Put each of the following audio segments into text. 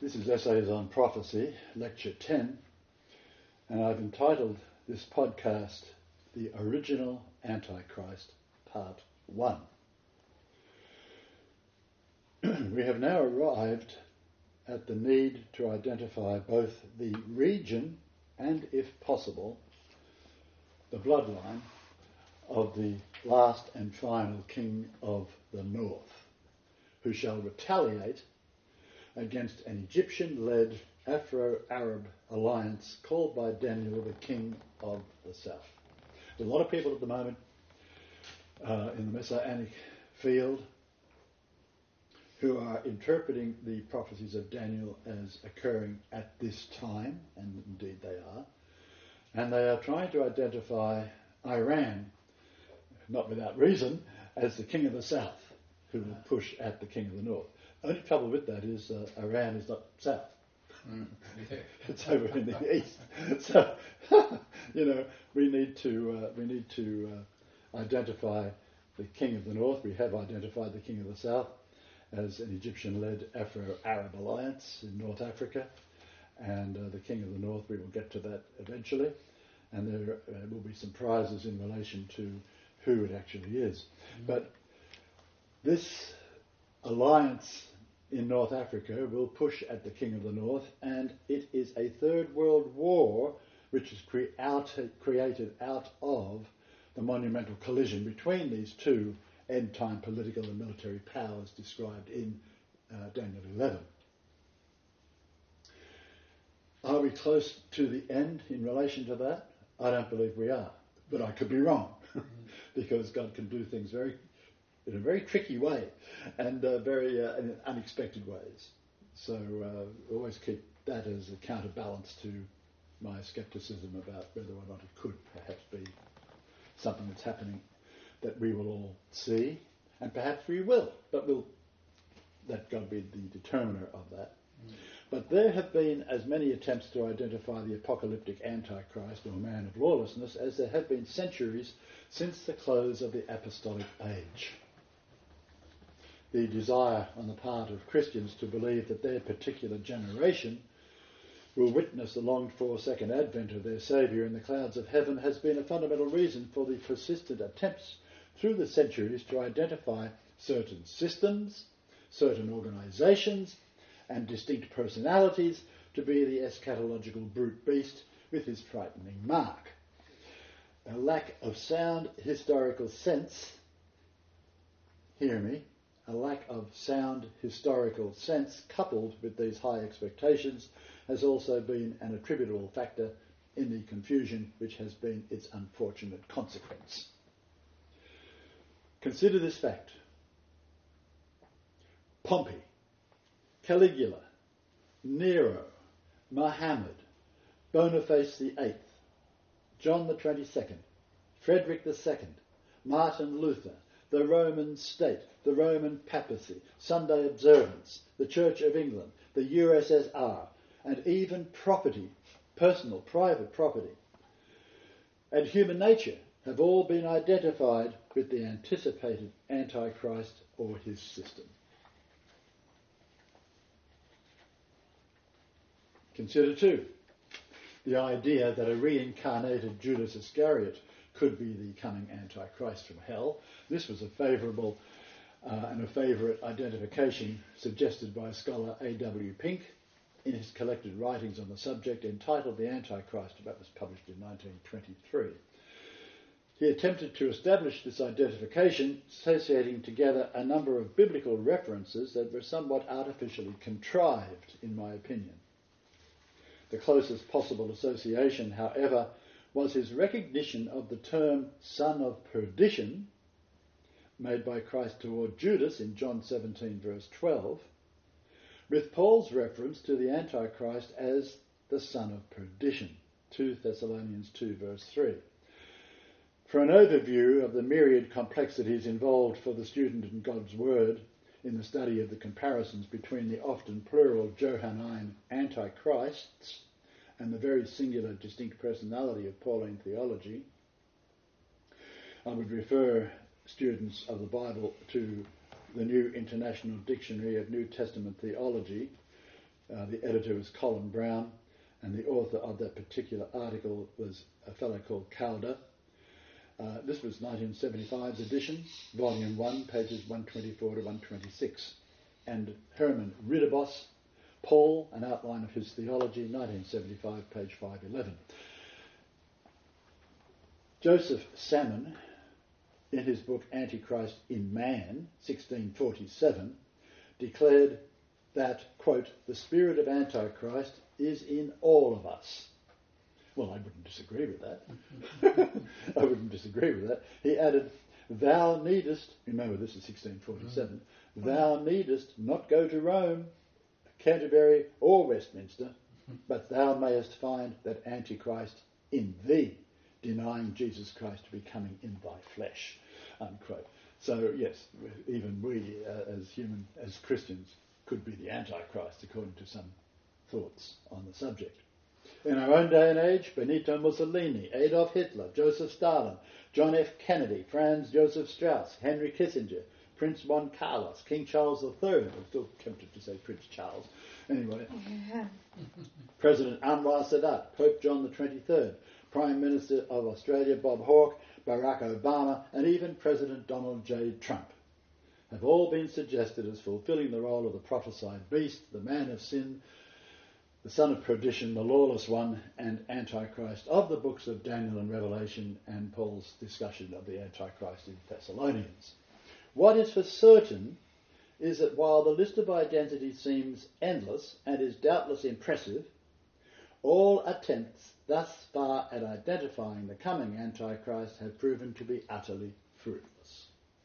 This is Essays on Prophecy, Lecture 10, and I've entitled this podcast The Original Antichrist, Part 1. We have now arrived at the need to identify both the region and, if possible, the bloodline of the last and final king of the north, who shall retaliate against an Egyptian-led Afro-Arab alliance called by Daniel the king of the south. There's a lot of people at the moment in the Messianic field who are interpreting the prophecies of Daniel as occurring at this time, and indeed they are, and they are trying to identify Iran, not without reason, as the king of the south, who will push at the king of the north. Only trouble with that is Iran is not south. It's over in the east. So, we need to identify the king of the north. We have identified the king of the south as an Egyptian-led Afro-Arab alliance in North Africa, and the king of the north, we will get to that eventually, and there will be some prizes in relation to who it actually is. But this alliance in North Africa will push at the king of the north, and it is a third world war which is created out of the monumental collision between these two end-time political and military powers described in Daniel 11. Are we close to the end in relation to that? I don't believe we are, but I could be wrong, because God can do things in a very tricky way and very in unexpected ways. So always keep that as a counterbalance to my scepticism about whether or not it could perhaps be something that's happening that we will all see, and perhaps we will, but let God be the determiner of that. But there have been as many attempts to identify the apocalyptic Antichrist or man of lawlessness as there have been centuries since the close of the apostolic age. The desire on the part of Christians to believe that their particular generation will witness the longed-for second advent of their Saviour in the clouds of heaven has been a fundamental reason for the persistent attempts through the centuries to identify certain systems, certain organisations, and distinct personalities to be the eschatological brute beast with his frightening mark. A lack of sound historical sense, hear me, a lack of sound historical sense coupled with these high expectations has also been an attributable factor in the confusion which has been its unfortunate consequence. Consider this fact. Pompey, Caligula, Nero, Muhammad, Boniface VIII, John the 22nd, Frederick II, Martin Luther, the Roman state, the Roman papacy, Sunday observance, the Church of England, the USSR, and even property, personal, private property, and human nature have all been identified with the anticipated Antichrist or his system. Consider too the idea that a reincarnated Judas Iscariot could be the coming Antichrist from hell. This was a favourable and a favourite identification suggested by scholar A.W. Pink in his collected writings on the subject entitled The Antichrist, that was published in 1923. He attempted to establish this identification, associating together a number of biblical references that were somewhat artificially contrived, in my opinion. The closest possible association, however, was his recognition of the term son of perdition made by Christ toward Judas in John 17 verse 12, with Paul's reference to the Antichrist as the son of perdition, 2 Thessalonians 2 verse 3. For an overview of the myriad complexities involved for the student in God's Word in the study of the comparisons between the often plural Johannine antichrists and the very singular distinct personality of Pauline theology, I would refer students of the Bible to the New International Dictionary of New Testament Theology, The editor was Colin Brown, and the author of that particular article was a fellow called Calder. This was 1975's edition, volume 1, pages 124 to 126. And Herman Ridderbos, Paul, an outline of his theology, 1975, page 511. Joseph Salmon, in his book Antichrist in Man, 1647, declared that, quote, the spirit of Antichrist is in all of us. Well, I wouldn't disagree with that. I wouldn't disagree with that. He added, thou needest, remember this is 1647, thou needest not go to Rome, Canterbury or Westminster, but thou mayest find that Antichrist in thee, denying Jesus Christ to be coming in thy flesh, unquote. So yes, even we as Christians could be the Antichrist according to some thoughts on the subject. In our own day and age, Benito Mussolini, Adolf Hitler, Joseph Stalin, John F. Kennedy, Franz Joseph Strauss, Henry Kissinger, Prince Juan Carlos, King Charles III, I'm still tempted to say Prince Charles, anyway, President Anwar Sadat, Pope John the 23rd, Prime Minister of Australia Bob Hawke, Barack Obama, and even President Donald J. Trump have all been suggested as fulfilling the role of the prophesied beast, the man of sin, the son of perdition, the lawless one, and Antichrist of the books of Daniel and Revelation and Paul's discussion of the Antichrist in Thessalonians. What is for certain is that while the list of identities seems endless and is doubtless impressive, all attempts thus far at identifying the coming Antichrist have proven to be utterly fruitless.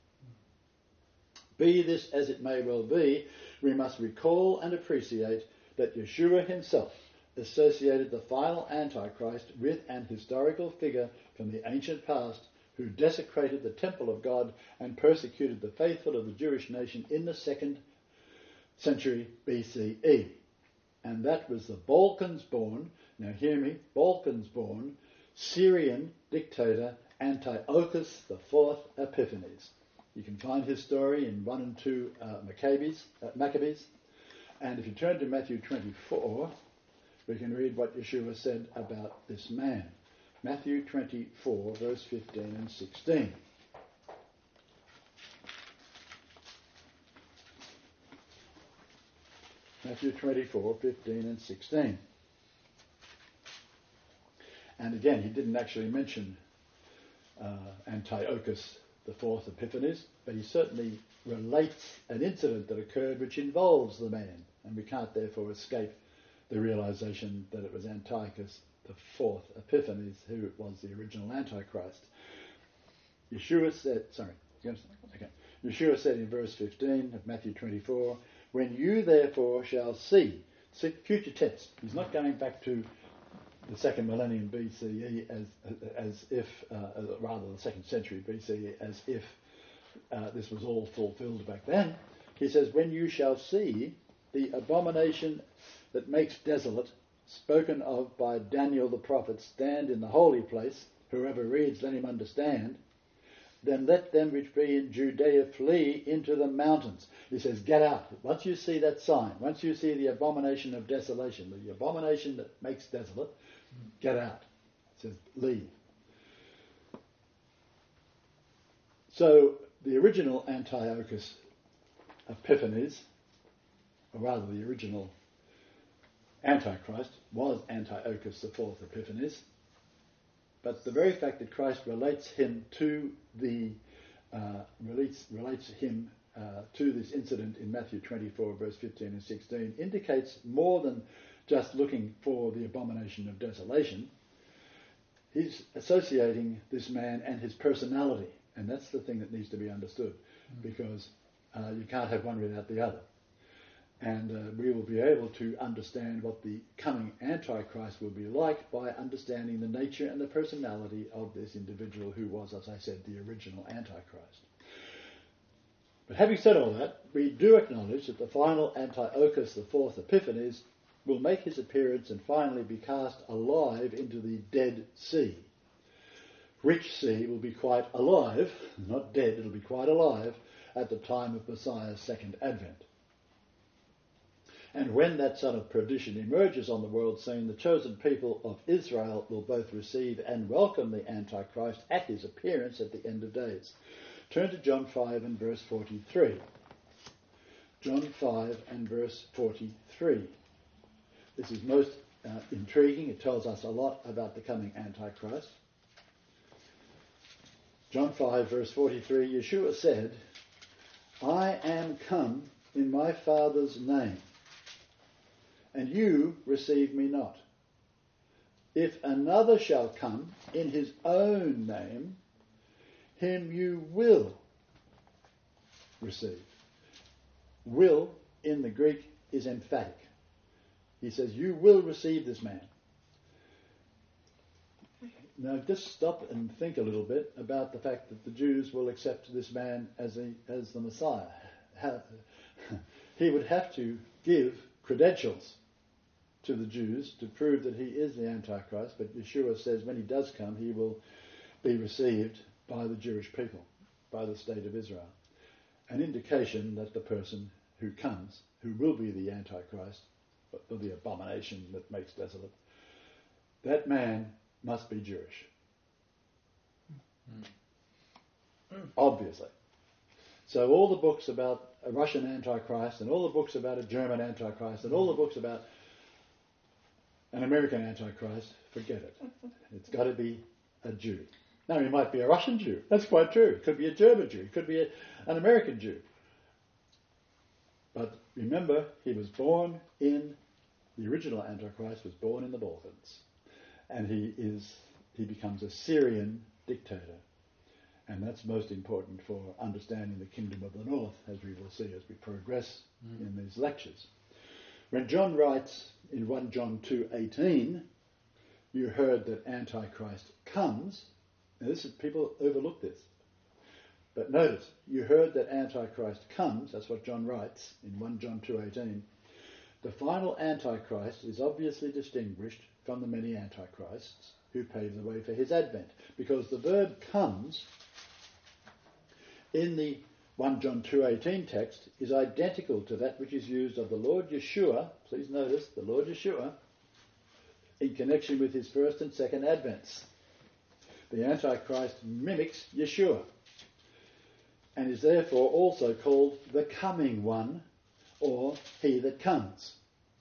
Be this as it may well be, we must recall and appreciate that Yeshua himself associated the final Antichrist with an historical figure from the ancient past who desecrated the temple of God and persecuted the faithful of the Jewish nation in the 2nd century BCE. And that was the Balkans-born, now hear me, Balkans-born Syrian dictator Antiochus IV Epiphanes. You can find his story in 1 and 2 Maccabees. And if you turn to Matthew 24, we can read what Yeshua said about this man. Matthew 24, verse 15 and 16. Matthew 24, 15 and 16. And again, he didn't actually mention Antiochus IV Epiphanes, but he certainly relates an incident that occurred which involves the man, and we can't therefore escape the realization that it was Antiochus IV Epiphanes who was the original Antichrist. Yeshua said in verse 15 of Matthew 24, when you therefore shall see, future tense, he's not going back to the 2nd millennium BCE as if, rather the 2nd century BCE, as if this was all fulfilled back then. He says, when you shall see the abomination that makes desolate, spoken of by Daniel the prophet, stand in the holy place, whoever reads, let him understand, then let them which be in Judea flee into the mountains. He says, get out. Once you see that sign, once you see the abomination of desolation, the abomination that makes desolate, get out. It says, leave. So the original Antiochus Epiphanes, or rather the original Antichrist, was Antiochus IV Epiphanes. But the very fact that Christ relates him to to this incident in Matthew 24, verse 15 and 16, indicates more than just looking for the abomination of desolation. He's associating this man and his personality, and that's the thing that needs to be understood, because you can't have one without the other. And we will be able to understand what the coming Antichrist will be like by understanding the nature and the personality of this individual who was, as I said, the original Antichrist. But having said all that, we do acknowledge that the final Antiochus IV Epiphanes will make his appearance and finally be cast alive into the Dead Sea, which sea will be quite alive, not dead, it'll be quite alive at the time of Messiah's second advent. And when that son of perdition emerges on the world scene, the chosen people of Israel will both receive and welcome the Antichrist at his appearance at the end of days. Turn to John 5 and verse 43. John 5 and verse 43. This is most intriguing. It tells us a lot about the coming Antichrist. John 5 verse 43, Yeshua said, I am come in my Father's name, and you receive me not. If another shall come in his own name, him you will receive. Will in the Greek is emphatic. He says, you will receive this man. Now just stop and think a little bit about the fact that the Jews will accept this man as the Messiah. He would have to give credentials to the Jews to prove that he is the Antichrist, but Yeshua says when he does come, he will be received by the Jewish people, by the state of Israel. An indication that the person who comes, who will be the Antichrist, or the abomination that makes desolate, that man must be Jewish. Obviously. So all the books about a Russian Antichrist and all the books about a German Antichrist and all the books about an American Antichrist, forget it. It's got to be a Jew. Now, he might be a Russian Jew. That's quite true. It could be a German Jew. It could be an American Jew. But remember, he was born in, the original Antichrist was born in the Balkans. And he becomes a Syrian dictator. And that's most important for understanding the kingdom of the north, as we will see as we progress in these lectures. When John writes in 1 John 2:18, you heard that Antichrist comes. Now people overlook this. But notice, you heard that Antichrist comes, that's what John writes in 1 John 2:18. The final Antichrist is obviously distinguished from the many Antichrists who pave the way for his advent, because the verb comes in the 1 John 2:18 text is identical to that which is used of the Lord Yeshua, please notice, the Lord Yeshua, in connection with his first and second advents. The Antichrist mimics Yeshua and is therefore also called the coming one, or he that comes.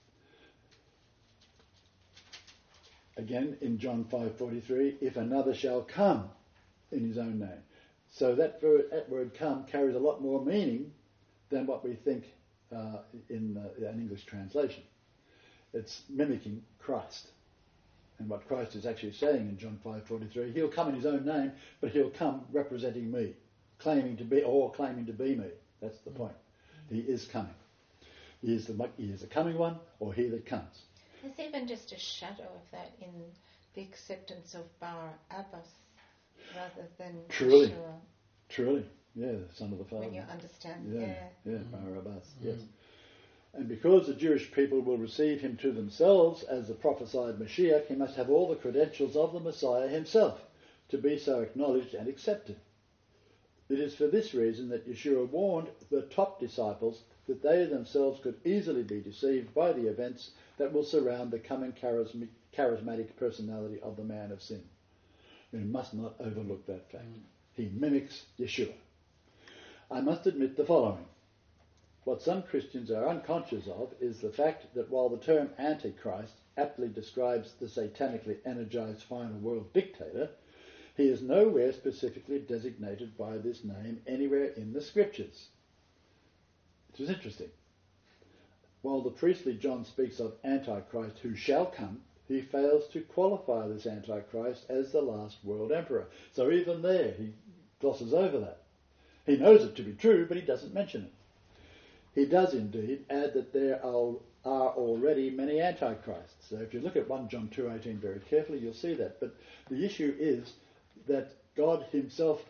Again, in John 5:43, if another shall come in his own name. So that word come carries a lot more meaning than what we think in an English translation. It's mimicking Christ. And what Christ is actually saying in John 5:43, he'll come in his own name, but he'll come representing me, claiming to be me. That's the point. He is coming. He is the coming one, or he that comes. There's even just a shadow of that in the acceptance of Bar Abbas rather than Yeshua. Truly, yeah, the Son of the Father. When you understand, Bar Abbas, yes. And because the Jewish people will receive him to themselves as the prophesied Mashiach, he must have all the credentials of the Messiah himself to be so acknowledged and accepted. It is for this reason that Yeshua warned the top disciples that they themselves could easily be deceived by the events that will surround the coming charismatic personality of the man of sin. We must not overlook that fact. He mimics Yeshua. I must admit the following. What some Christians are unconscious of is the fact that while the term Antichrist aptly describes the satanically energized final world dictator, he is nowhere specifically designated by this name anywhere in the scriptures. It is interesting. While the priestly John speaks of Antichrist who shall come, he fails to qualify this Antichrist as the last world emperor. So even there, he glosses over that. He knows it to be true, but he doesn't mention it. He does indeed add that there are already many Antichrists. So if you look at 1 John 2:18 very carefully, you'll see that. But the issue is that God himself,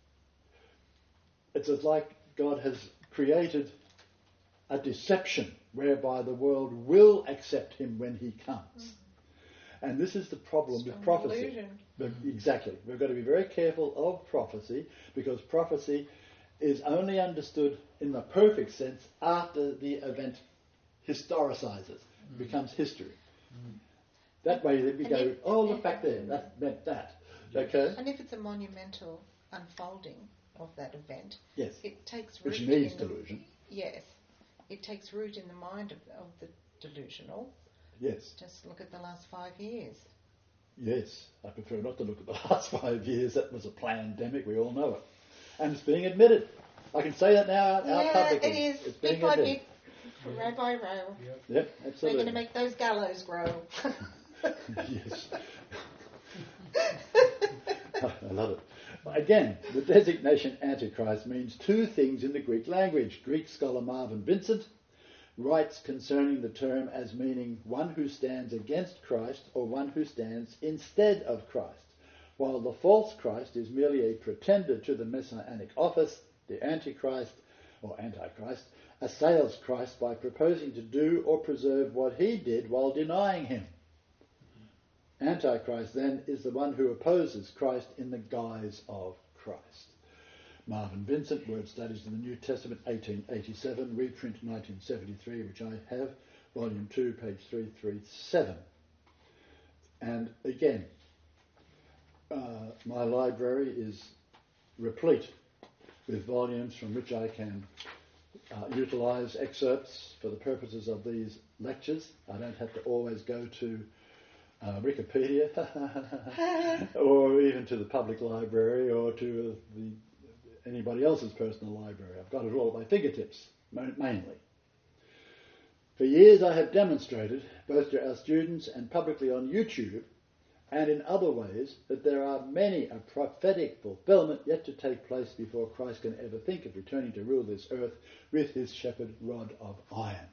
it's as like God has created a deception whereby the world will accept him when he comes. And this is the problem with prophecy. Exactly. We've got to be very careful of prophecy, because prophecy is only understood in the perfect sense after the event historicises. It becomes history. That way we go, look back there, that meant that. Okay? And if it's a monumental unfolding of that event, yes, it takes root which needs delusion. Yes. It takes root in the mind of the delusional. Yes. Just look at the last 5 years. Yes, I prefer not to look at the last 5 years. That was a pandemic, we all know it. And it's being admitted. I can say that now out publicly. It is. It's being bit by admitted. bit, row by row. Yep, absolutely. We're going to make those gallows grow. Yes. I love it. Again, the designation Antichrist means two things in the Greek language. Greek scholar Marvin Vincent writes concerning the term as meaning one who stands against Christ or one who stands instead of Christ, while the false Christ is merely a pretender to the messianic office. The Antichrist, or Antichrist, assails Christ by proposing to do or preserve what he did while denying him. Antichrist, then, is the one who opposes Christ in the guise of Christ. Marvin Vincent, Word Studies in the New Testament, 1887, reprint 1973, which I have, Volume 2, page 337. And again, my library is replete with volumes from which I can utilise excerpts for the purposes of these lectures. I don't have to always go to Wikipedia or even to the public library or to anybody else's personal library. I've got it all at my fingertips, mainly. For years I have demonstrated, both to our students and publicly on YouTube, and in other ways, that there are many a prophetic fulfillment yet to take place before Christ can ever think of returning to rule this earth with his shepherd rod of iron.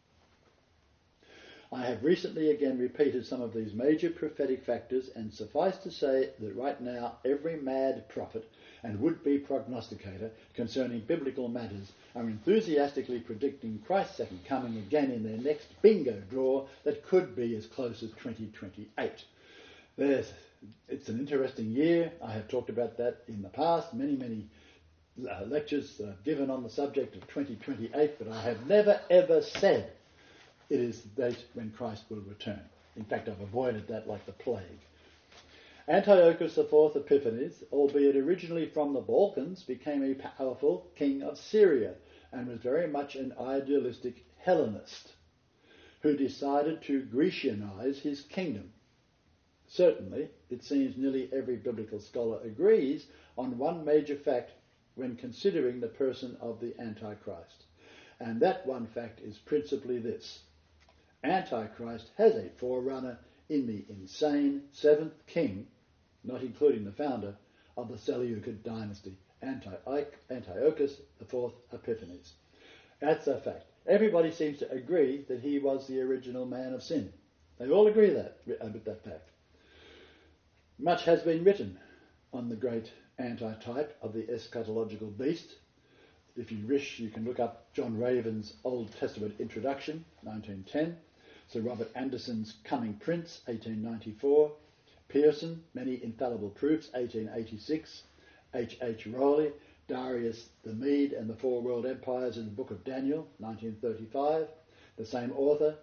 I have recently again repeated some of these major prophetic factors, and suffice to say that right now every mad prophet and would-be prognosticator concerning biblical matters are enthusiastically predicting Christ's second coming again in their next bingo draw that could be as close as 2028. It's an interesting year. I have talked about that in the past, many lectures that I've given on the subject of 2028, but I have never ever said it is the date when Christ will return. In fact, I've avoided that like the plague. Antiochus IV Epiphanes, albeit originally from the Balkans, became a powerful king of Syria and was very much an idealistic Hellenist who decided to Grecianize his kingdom. Certainly, it seems nearly every biblical scholar agrees on one major fact when considering the person of the Antichrist. And that one fact is principally this: Antichrist has a forerunner in the insane seventh king, not including the founder, of the Seleucid dynasty, Antiochus IV Epiphanes. That's a fact. Everybody seems to agree that he was the original man of sin. They all agree with that fact. Much has been written on the great antitype of the eschatological beast. If you wish, you can look up John Raven's Old Testament Introduction, 1910, Sir Robert Anderson's Coming Prince, 1894, Pearson, Many Infallible Proofs, 1886, H. Rowley, Darius the Mede and the Four World Empires in the Book of Daniel, 1935, the same author,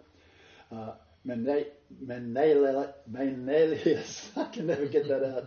Menelaus, I can never get that out,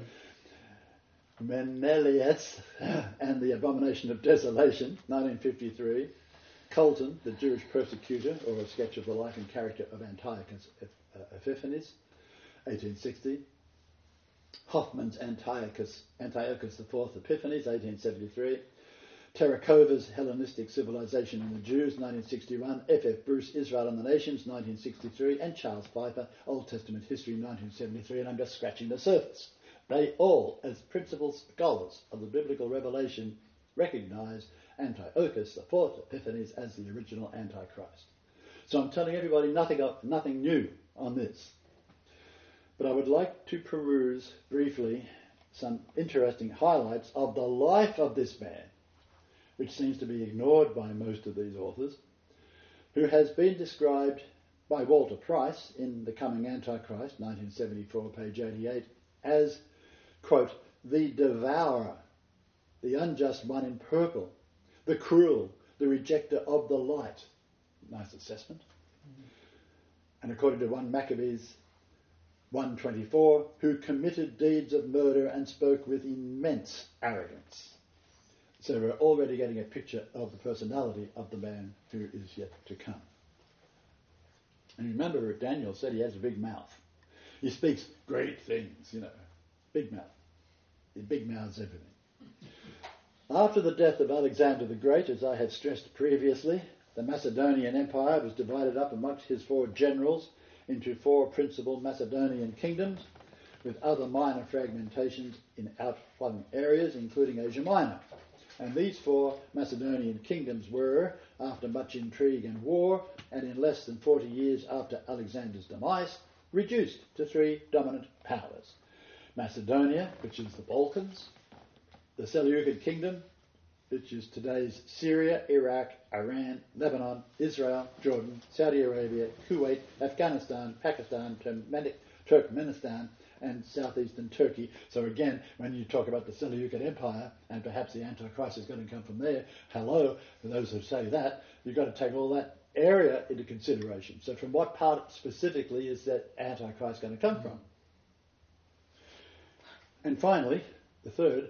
Menelaus and the Abomination of Desolation, 1953, Colton, the Jewish Persecutor, or a sketch of the life and character of Antiochus Epiphanes, 1860, Hoffman's Antiochus IV Epiphanes, 1873, Tarakova's Hellenistic Civilization and the Jews, 1961, F. Bruce, Israel and the Nations, 1963, and Charles Pfeiffer, Old Testament History, 1973, and I'm just scratching the surface. They all, as principal scholars of the biblical revelation, recognise Antiochus IV Epiphanes as the original Antichrist. So I'm telling everybody nothing new on this. But I would like to peruse briefly some interesting highlights of the life of this man, which seems to be ignored by most of these authors, who has been described by Walter Price in The Coming Antichrist, 1974, page 88, as, quote, the devourer, the unjust one in purple, the cruel, the rejecter of the light. Nice assessment. And according to 1 Maccabees 1:24, who committed deeds of murder and spoke with immense arrogance. So we're already getting a picture of the personality of the man who is yet to come. And remember, Daniel said he has a big mouth. He speaks great things, big mouth. He big mouths everything. After the death of Alexander the Great, as I have stressed previously, the Macedonian Empire was divided up amongst his 4 generals into 4 principal Macedonian kingdoms, with other minor fragmentations in outflung areas, including Asia Minor. And these 4 Macedonian kingdoms were, after much intrigue and war, and in less than 40 years after Alexander's demise, reduced to 3 dominant powers. Macedonia, which is the Balkans, the Seleucid Kingdom, which is today's Syria, Iraq, Iran, Lebanon, Israel, Jordan, Saudi Arabia, Kuwait, Afghanistan, Pakistan, Turkmenistan, and southeastern Turkey. So again, when you talk about the Seleucid Empire, and perhaps the Antichrist is going to come from there, hello, for those who say that, you've got to take all that area into consideration. So from what part specifically is that Antichrist going to come from? And finally, the third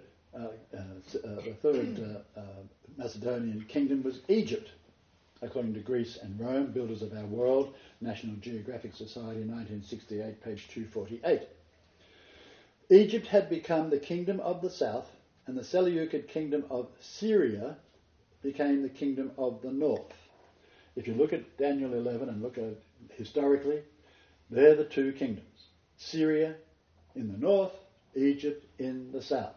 Macedonian kingdom was Egypt, according to Greece and Rome, Builders of Our World, National Geographic Society, 1968, page 248. Egypt had become the kingdom of the south, and the Seleucid kingdom of Syria became the kingdom of the north. If you look at Daniel 11 and look at it historically, they're the 2 kingdoms. Syria in the north, Egypt in the south.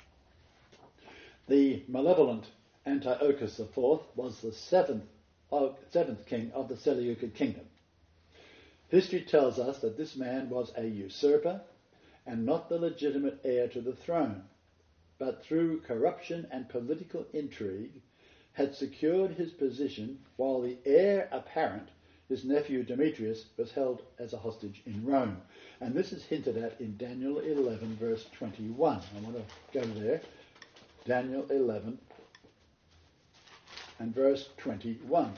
The malevolent Antiochus IV was the seventh king of the Seleucid kingdom. History tells us that this man was a usurper and not the legitimate heir to the throne, but through corruption and political intrigue had secured his position while the heir apparent, his nephew Demetrius, was held as a hostage in Rome. And this is hinted at in Daniel 11 verse 21. I want to go there. Daniel 11 and verse 21.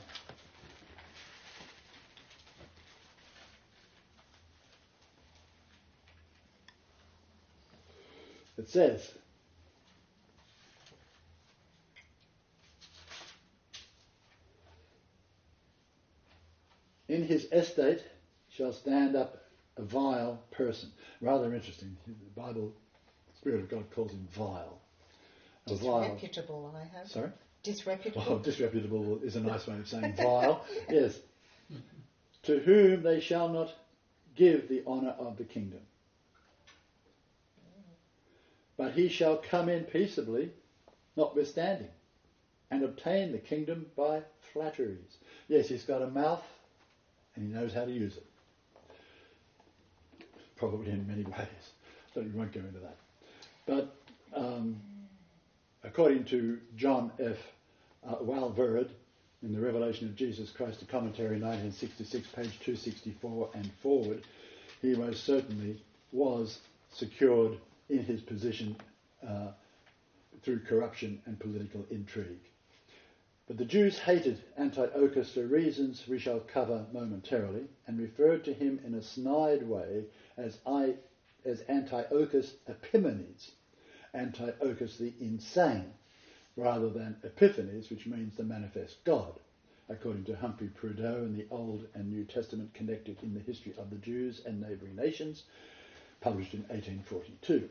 It says, in his estate shall stand up a vile person. Rather interesting. The Bible, the Spirit of God calls him vile. Disreputable, I have. Sorry? Disreputable. Oh, disreputable is a nice way of saying vile. Yes. To whom they shall not give the honour of the kingdom. But he shall come in peaceably, notwithstanding, and obtain the kingdom by flatteries. Yes, he's got a mouth, and he knows how to use it. Probably in many ways. But we won't go into that. But according to John F. Walvoord, in the Revelation of Jesus Christ, a commentary, 1966, page 264 and forward, he most certainly was secured in his position through corruption and political intrigue. But the Jews hated Antiochus for reasons we shall cover momentarily, and referred to him in a snide way as Antiochus Epimanes, Antiochus the insane, rather than Epiphanes, which means the manifest God, according to Humphrey Prideaux in the Old and New Testament Connected in the History of the Jews and Neighbouring Nations, published in 1842.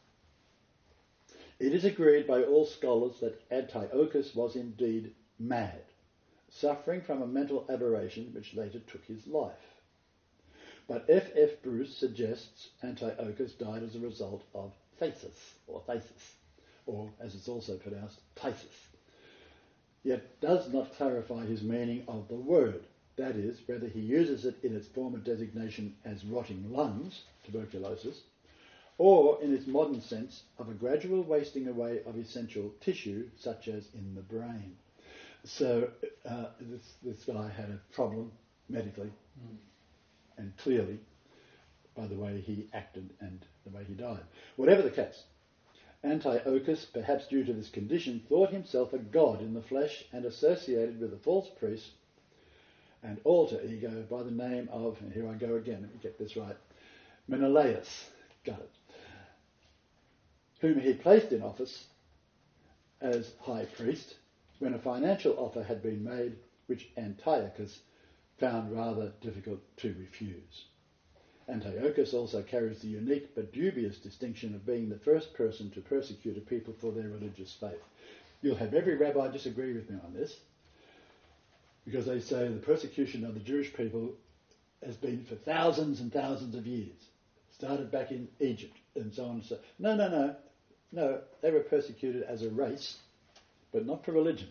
It is agreed by all scholars that Antiochus was indeed mad, suffering from a mental aberration which later took his life. But F.F. Bruce suggests Antiochus died as a result of phthisis, or as it's also pronounced, phthisis, yet does not clarify his meaning of the word, that is, whether he uses it in its former designation as rotting lungs, tuberculosis, or in its modern sense of a gradual wasting away of essential tissue, such as in the brain. So this guy had a problem medically, and clearly by the way he acted and the way he died. Whatever the case, Antiochus, perhaps due to this condition, thought himself a god in the flesh and associated with the false priests and alter ego by the name of, and here I go again, let me get this right, Menelaus, got it, whom he placed in office as high priest when a financial offer had been made which Antiochus found rather difficult to refuse. Antiochus also carries the unique but dubious distinction of being the first person to persecute a people for their religious faith. You'll have every rabbi disagree with me on this, because they say the persecution of the Jewish people has been for thousands and thousands of years. Started back in Egypt and so on and so on. No, they were persecuted as a race, but not for religion.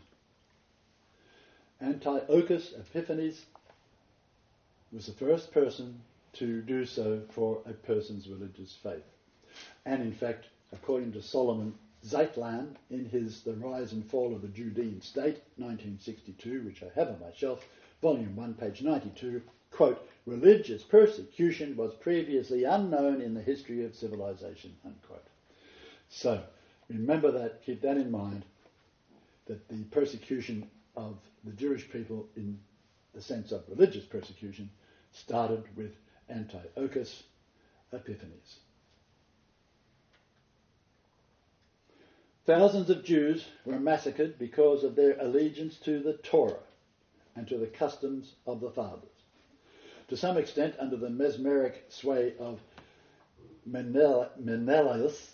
Antiochus Epiphanes was the first person to do so for a person's religious faith. And in fact, according to Solomon Zeitlan in his The Rise and Fall of the Judean State, 1962, which I have on my shelf, volume 1, page 92, quote, religious persecution was previously unknown in the history of civilization, unquote. So, remember that, keep that in mind, that the persecution of the Jewish people in the sense of religious persecution started with Antiochus Epiphanes. Thousands of Jews were massacred because of their allegiance to the Torah and to the customs of the fathers. To some extent, under the mesmeric sway of Menelaus,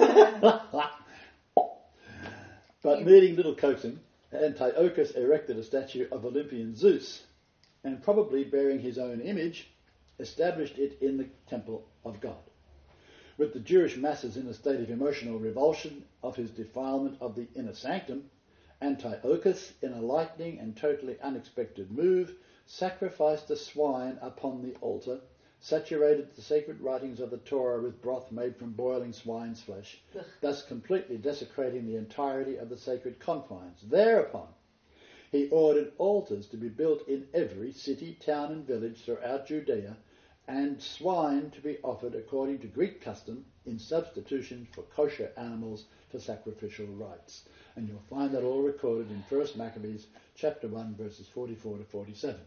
but needing little coaxing, Antiochus erected a statue of Olympian Zeus, and probably bearing his own image, established it in the temple of God. With the Jewish masses in a state of emotional revulsion of his defilement of the inner sanctum, Antiochus, in a lightning and totally unexpected move, sacrificed a swine upon the altar, saturated the sacred writings of the Torah with broth made from boiling swine's flesh, thus completely desecrating the entirety of the sacred confines. Thereupon, he ordered altars to be built in every city, town and village throughout Judea, and swine to be offered according to Greek custom in substitution for kosher animals for sacrificial rites. And you'll find that all recorded in 1 Maccabees chapter 1 verses 44 to 47.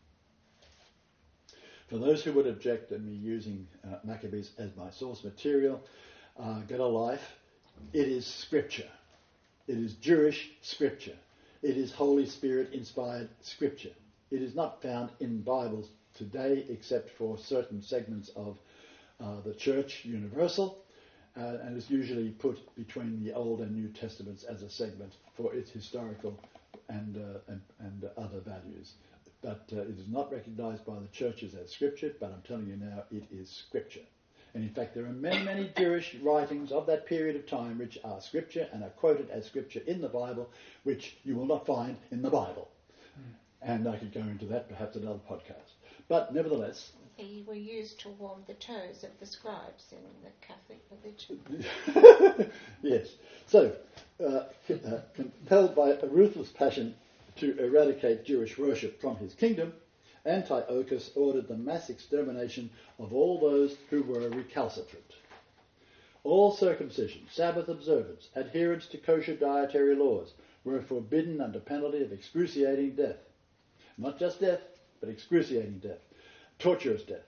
For those who would object to me using Maccabees as my source material, get a life. It is scripture. It is Jewish scripture. It is Holy Spirit inspired scripture. It is not found in Bibles today except for certain segments of the Church Universal, and is usually put between the Old and New Testaments as a segment for its historical and other values. But it is not recognized by the churches as scripture, but I'm telling you now, it is scripture. And in fact, there are many, many Jewish writings of that period of time which are scripture and are quoted as scripture in the Bible, which you will not find in the Bible. And I could go into that perhaps another podcast. But nevertheless... They were used to warm the toes of the scribes in the Catholic religion. Yes. So, compelled by a ruthless passion to eradicate Jewish worship from his kingdom, Antiochus ordered the mass extermination of all those who were recalcitrant. All circumcision, Sabbath observance, adherence to kosher dietary laws were forbidden under penalty of excruciating death. Not just death, but excruciating death, torturous death.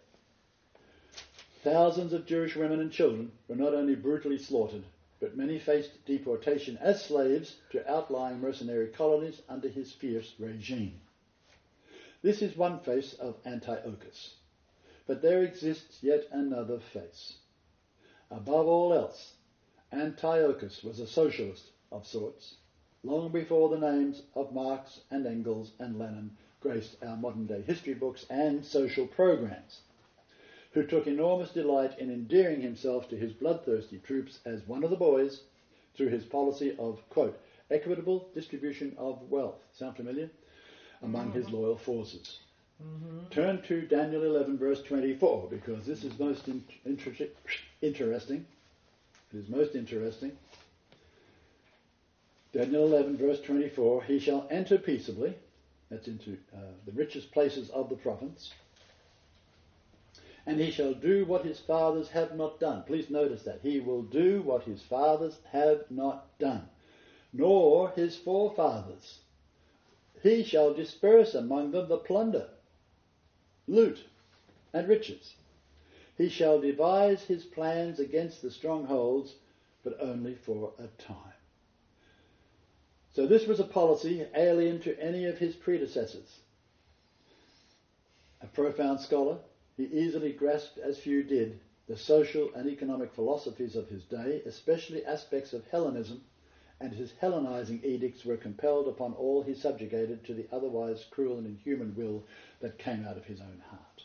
Thousands of Jewish women and children were not only brutally slaughtered, but many faced deportation as slaves to outlying mercenary colonies under his fierce regime. This is one face of Antiochus, but there exists yet another face. Above all else, Antiochus was a socialist of sorts, long before the names of Marx and Engels and Lenin graced our modern-day history books and social programs, who took enormous delight in endearing himself to his bloodthirsty troops as one of the boys through his policy of, quote, equitable distribution of wealth. Sound familiar? Among his loyal forces. Turn to Daniel 11 verse 24, because this is most interesting. It is most interesting. Daniel 11 verse 24, he shall enter peaceably, that's into the richest places of the province, and he shall do what his fathers have not done. Please notice that. He will do what his fathers have not done, nor his forefathers. He shall disperse among them the plunder loot, and riches. He shall devise his plans against the strongholds, but only for a time. So this was a policy alien to any of his predecessors. A profound scholar, he easily grasped, as few did, the social and economic philosophies of his day, especially aspects of Hellenism, and his Hellenizing edicts were compelled upon all he subjugated to the otherwise cruel and inhuman will that came out of his own heart.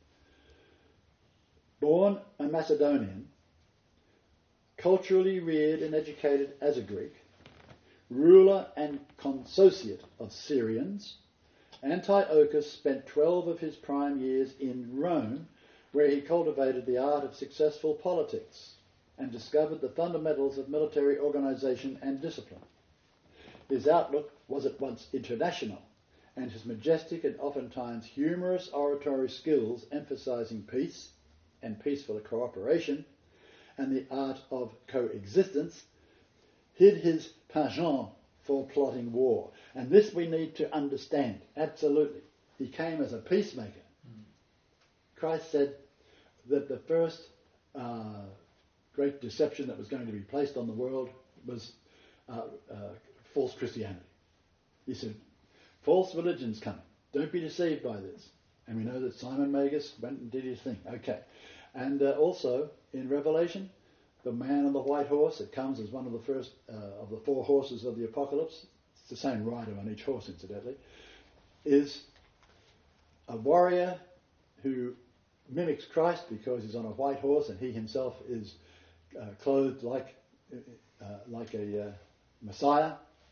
Born a Macedonian, culturally reared and educated as a Greek, ruler and consociate of Syrians, Antiochus spent 12 of his prime years in Rome, where he cultivated the art of successful politics and discovered the fundamentals of military organisation and discipline. His outlook was at once international, and his majestic and oftentimes humorous oratory skills, emphasising peace and peaceful cooperation and the art of coexistence, hid his penchant for plotting war. And this we need to understand, absolutely. He came as a peacemaker. Christ said that the first great deception that was going to be placed on the world was false Christianity. He said, false religion's coming. Don't be deceived by this. And we know that Simon Magus went and did his thing. Okay. And also, in Revelation, the man on the white horse, it comes as one of the first of the 4 horses of the apocalypse, it's the same rider on each horse incidentally, is a warrior who mimics Christ because he's on a white horse and he himself is clothed like a Messiah.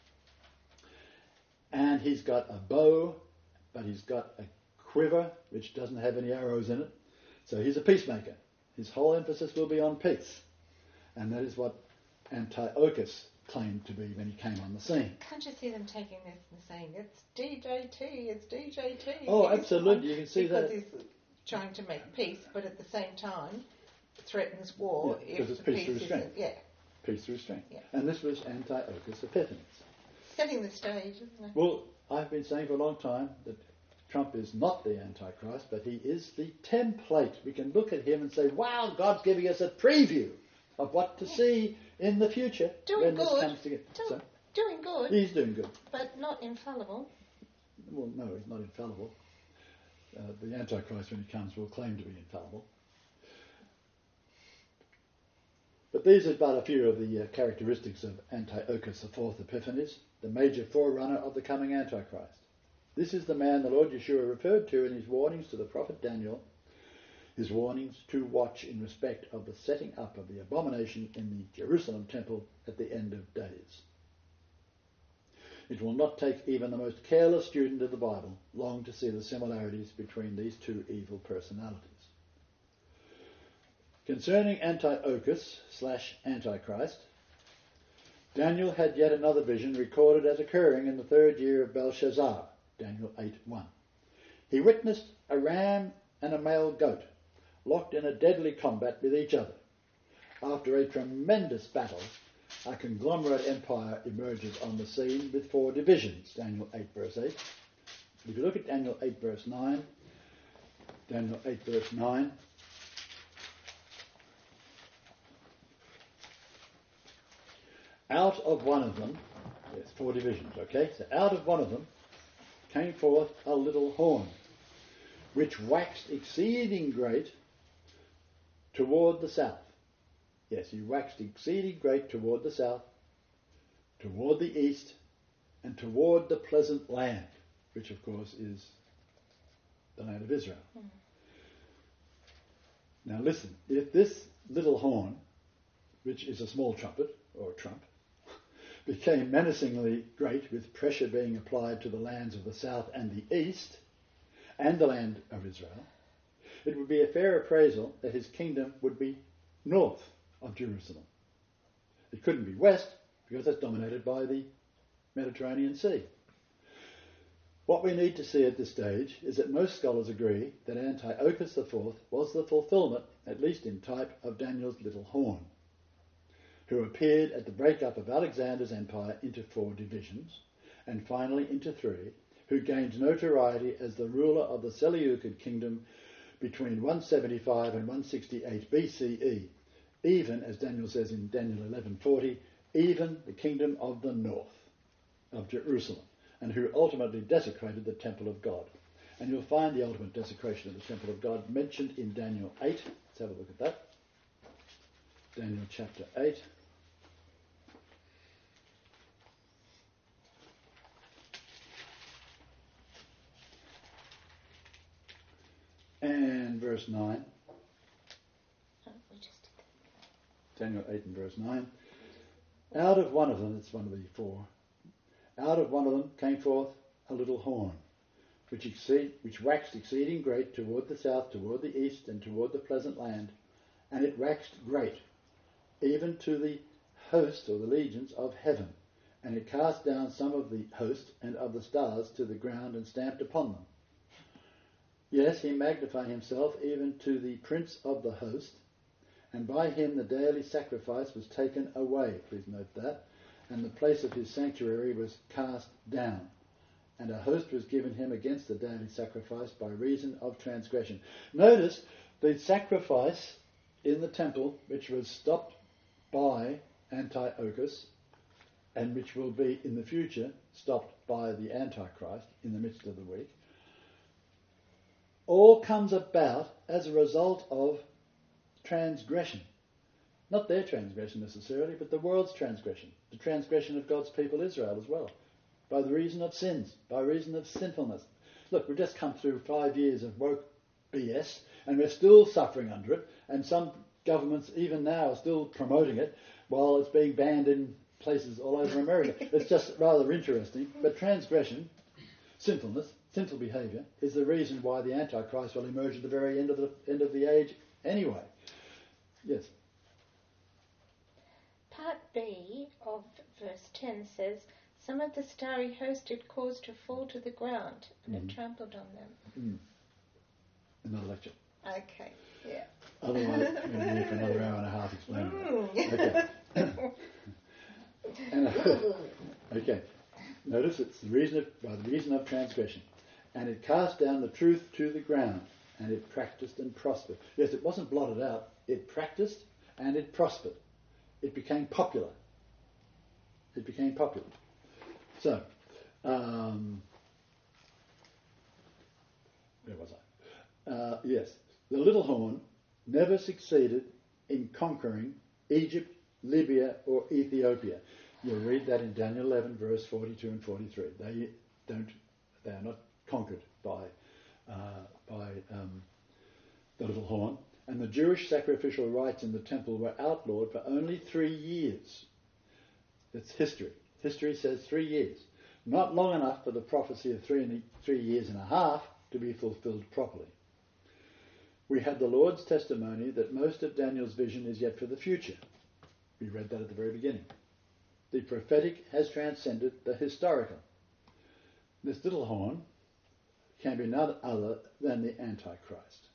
And he's got a bow, but he's got a quiver which doesn't have any arrows in it. So he's a peacemaker. His whole emphasis will be on peace. And that is what Antiochus claimed to be when he came on the scene. Can't you see them taking this and saying, it's DJT, it's DJT? Oh, absolutely. You can see because that. Because he's trying to make peace, but at the same time threatens war. Yeah, because it's peace through strength. Yeah. Peace through strength. Yeah. And this was Antiochus Epiphanes. Setting the stage, isn't it? Well, I've been saying for a long time that Trump is not the Antichrist, but he is the template. We can look at him and say, wow, God's giving us a preview of what to see in the future doing when this good. comes together. Doing good. He's doing good. But not infallible. Well, no, he's not infallible. The Antichrist, when he comes, will claim to be infallible. But these are but a few of the characteristics of Antiochus IV Epiphanes, the major forerunner of the coming Antichrist. This is the man the Lord Yeshua referred to in his warnings to the prophet Daniel, his warnings to watch in respect of the setting up of the abomination in the Jerusalem temple at the end of days. It will not take even the most careless student of the Bible long to see the similarities between these two evil personalities. Concerning Antiochus / Antichrist, Daniel had yet another vision recorded as occurring in the 3rd year of Belshazzar, Daniel 8:1. He witnessed a ram and a male goat locked in a deadly combat with each other. After a tremendous battle, a conglomerate empire emerges on the scene with 4 divisions, Daniel 8 verse 8. If you look at Daniel 8 verse 9, Daniel 8 verse 9, out of one of them, there's 4 divisions, okay? So out of one of them came forth a little horn, which waxed exceeding great toward the south. Yes, he waxed exceeding great toward the south, toward the east, and toward the pleasant land, which of course is the land of Israel. Mm. Now listen, if this little horn, which is a small trumpet, or a trump, became menacingly great, with pressure being applied to the lands of the south and the east, and the land of Israel, it would be a fair appraisal that his kingdom would be north of Jerusalem. It couldn't be west, because that's dominated by the Mediterranean Sea. What we need to see at this stage is that most scholars agree that Antiochus IV was the fulfillment, at least in type, of Daniel's little horn, who appeared at the breakup of Alexander's empire into 4 divisions, and finally into 3, who gained notoriety as the ruler of the Seleucid kingdom between 175 and 168 BCE, even, as Daniel says in Daniel 11:40, even the kingdom of the north of Jerusalem, and who ultimately desecrated the temple of God. And you'll find the ultimate desecration of the temple of God mentioned in Daniel 8. Let's have a look at that. Daniel chapter 8. And verse 9. Daniel 8 and verse 9. Out of one of them, it's one of the four, out of one of them came forth a little horn, which waxed exceeding great toward the south, toward the east, and toward the pleasant land. And it waxed great, even to the host, or the legions, of heaven. And it cast down some of the host and of the stars to the ground, and stamped upon them. Yes, he magnified himself even to the prince of the host, and by him the daily sacrifice was taken away, please note that, and the place of his sanctuary was cast down, and a host was given him against the daily sacrifice by reason of transgression. Notice the sacrifice in the temple, which was stopped by Antiochus, and which will be in the future stopped by the Antichrist in the midst of the week, all comes about as a result of transgression. Not their transgression necessarily, but the world's transgression. The transgression of God's people Israel as well. By the reason of sins, by reason of sinfulness. Look, we've just come through 5 years of woke BS, and we're still suffering under it, and some governments even now are still promoting it, while it's being banned in places all over America. It's just rather interesting. But transgression, sinfulness, sinful behaviour, is the reason why the Antichrist will emerge at the very end of the age anyway. Yes. Part B of verse 10 says, some of the starry host it caused to fall to the ground, and it trampled on them. Another lecture. Okay, yeah. Otherwise, we're here for another hour and a half explaining that. Okay. Okay. Notice it's by the reason of transgression. And it cast down the truth to the ground, and it practiced and prospered. Yes, it wasn't blotted out. It practiced and it prospered. It became popular. So, where was I? Yes, the little horn never succeeded in conquering Egypt, Libya, or Ethiopia. You'll read that in Daniel 11, verse 42 and 43. They are not conquered by the little horn. And the Jewish sacrificial rites in the temple were outlawed for only 3 years. It's history. History says 3 years. Not long enough for the prophecy of 3 years and a half to be fulfilled properly. We had the Lord's testimony that most of Daniel's vision is yet for the future. We read that at the very beginning. The prophetic has transcended the historical. This little horn can be none other than the Antichrist.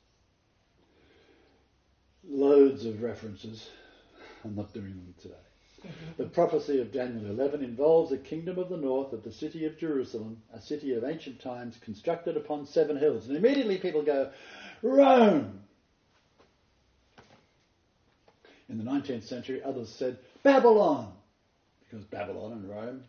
Loads of references. I'm not doing them today. The prophecy of Daniel 11 involves a kingdom of the north of the city of Jerusalem, a city of ancient times constructed upon 7 hills. And immediately people go, Rome! In the 19th century, others said, Babylon! Because Babylon and Rome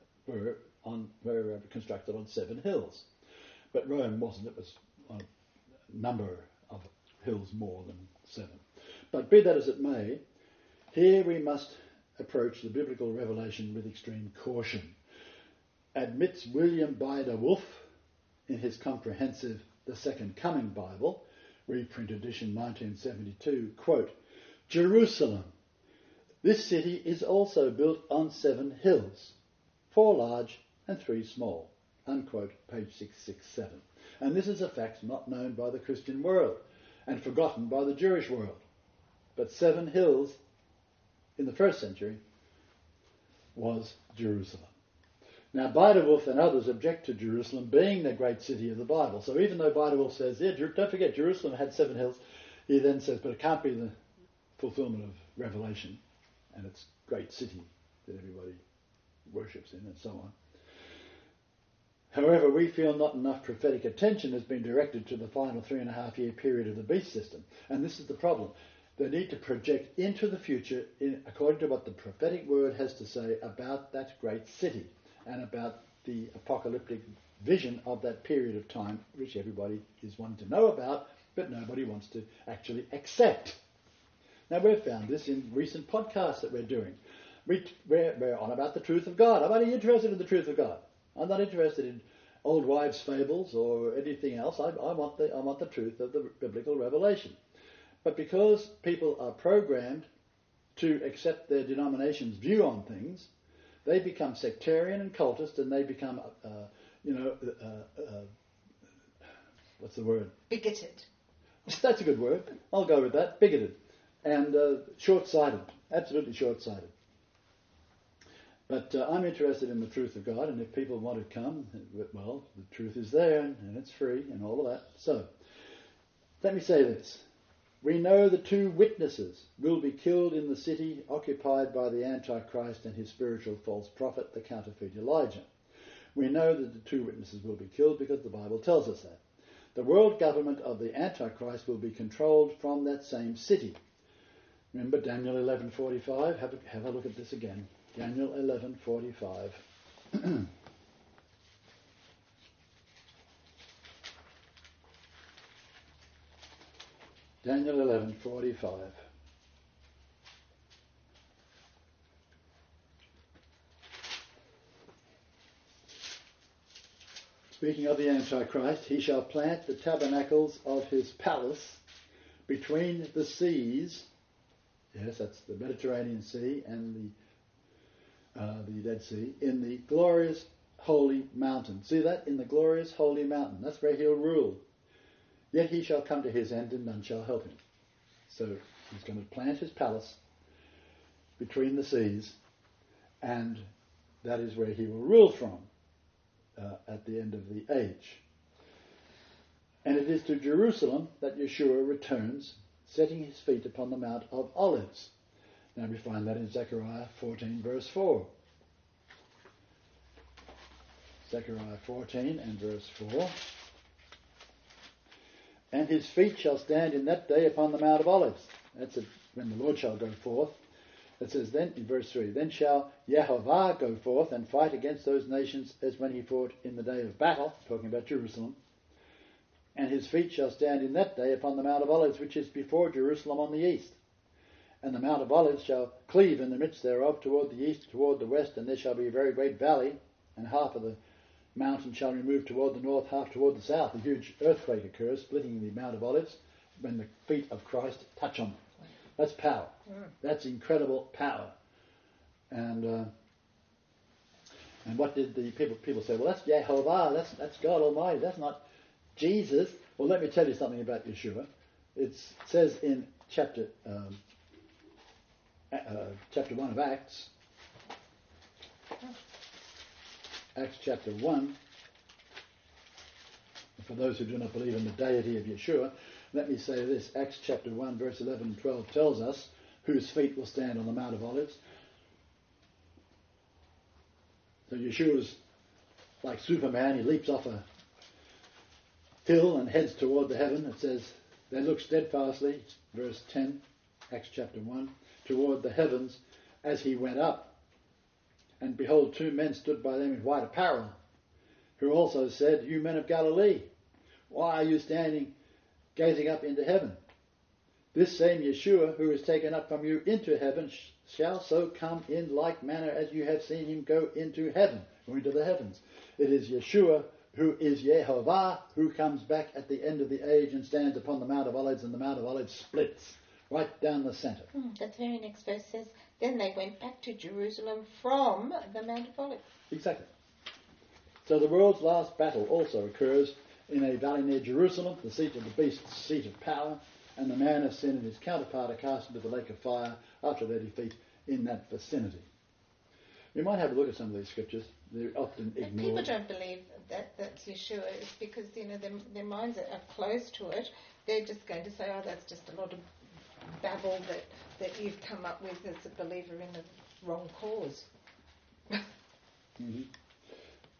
were constructed on 7 hills. But Rome wasn't. It was on a number of hills more than 7. But be that as it may, here we must approach the biblical revelation with extreme caution. Admits William Bider Wolfe in his comprehensive The Second Coming Bible, reprint edition 1972, quote, Jerusalem. This city is also built on 7 hills, 4 large and 3 small, unquote, page 667. And this is a fact not known by the Christian world and forgotten by the Jewish world. But 7 hills in the 1st century was Jerusalem. Now, Bider Wolfe and others object to Jerusalem being the great city of the Bible. So even though Bider Wolfe says, yeah, don't forget Jerusalem had 7 hills, he then says, but it can't be the fulfillment of Revelation and its great city that everybody worships in and so on. However, we feel not enough prophetic attention has been directed to the final 3.5-year period of the beast system. And this is the problem. They need to project into the future according to what the prophetic word has to say about that great city and about the apocalyptic vision of that period of time, which everybody is wanting to know about, but nobody wants to actually accept. Now, we've found this in recent podcasts that we're doing. We're on about the truth of God. I'm only interested in the truth of God. I'm not interested in old wives' fables or anything else. I want the truth of the biblical revelation. But because people are programmed to accept their denomination's view on things, they become sectarian and cultist, and they become, what's the word? Bigoted. That's a good word. I'll go with that. Bigoted. And short-sighted. Absolutely short-sighted. But I'm interested in the truth of God, and if people want to come, well, the truth is there, and it's free, and all of that. So, let me say this. We know the 2 witnesses will be killed in the city occupied by the Antichrist and his spiritual false prophet, the counterfeit Elijah. We know that the 2 witnesses will be killed because the Bible tells us that. The world government of the Antichrist will be controlled from that same city. Remember Daniel 11:45? Have a look at this again. Daniel 11:45. Daniel 11:45. Speaking of the Antichrist, he shall plant the tabernacles of his palace between the seas. Yes, that's the Mediterranean Sea and the Dead Sea, in the glorious holy mountain. See that? In the glorious holy mountain. That's where he'll rule. Yet he shall come to his end, and none shall help him. So he's going to plant his palace between the seas, and that is where he will rule from at the end of the age. And it is to Jerusalem that Yeshua returns, setting his feet upon the Mount of Olives. Now we find that in Zechariah 14 verse 4. Zechariah 14 and verse 4. And his feet shall stand in that day upon the Mount of Olives. That's when the Lord shall go forth. It says then in verse 3, then shall Yehovah go forth and fight against those nations as when he fought in the day of battle, talking about Jerusalem. And his feet shall stand in that day upon the Mount of Olives, which is before Jerusalem on the east. And the Mount of Olives shall cleave in the midst thereof toward the east, toward the west, and there shall be a very great valley, and half of the mountain shall remove toward the north, half toward the south. A huge earthquake occurs, splitting the Mount of Olives, when the feet of Christ touch on them. That's power. That's incredible power. And what did the people say? Well, that's Yehovah, that's God Almighty, that's not Jesus. Well, let me tell you something about Yeshua. It says in chapter 1 of Acts, Acts chapter 1, for those who do not believe in the deity of Yeshua, let me say this. Acts chapter 1 verse 11 and 12 tells us whose feet will stand on the Mount of Olives. So Yeshua's like Superman. He leaps off a hill and heads toward the heaven. It says, they look steadfastly, verse 10, Acts chapter 1, toward the heavens as he went up. And behold, 2 men stood by them in white apparel, who also said, you men of Galilee, why are you standing gazing up into heaven? This same Yeshua, who is taken up from you into heaven, shall so come in like manner as you have seen him go into heaven, or into the heavens. It is Yeshua, who is Yehovah, who comes back at the end of the age and stands upon the Mount of Olives, and the Mount of Olives splits right down the centre. That very next verse says, then they went back to Jerusalem from the Mount of Olives. Exactly. So the world's last battle also occurs in a valley near Jerusalem, the seat of the beast's seat of power, and the man of sin and his counterpart are cast into the lake of fire after their defeat in that vicinity. We might have a look at some of these scriptures. They're often ignored. And people don't believe that that's Yeshua. It's because, their minds are closed to it. They're just going to say, oh, that's just a lot of babble that you've come up with as a believer in the wrong cause. Mm-hmm.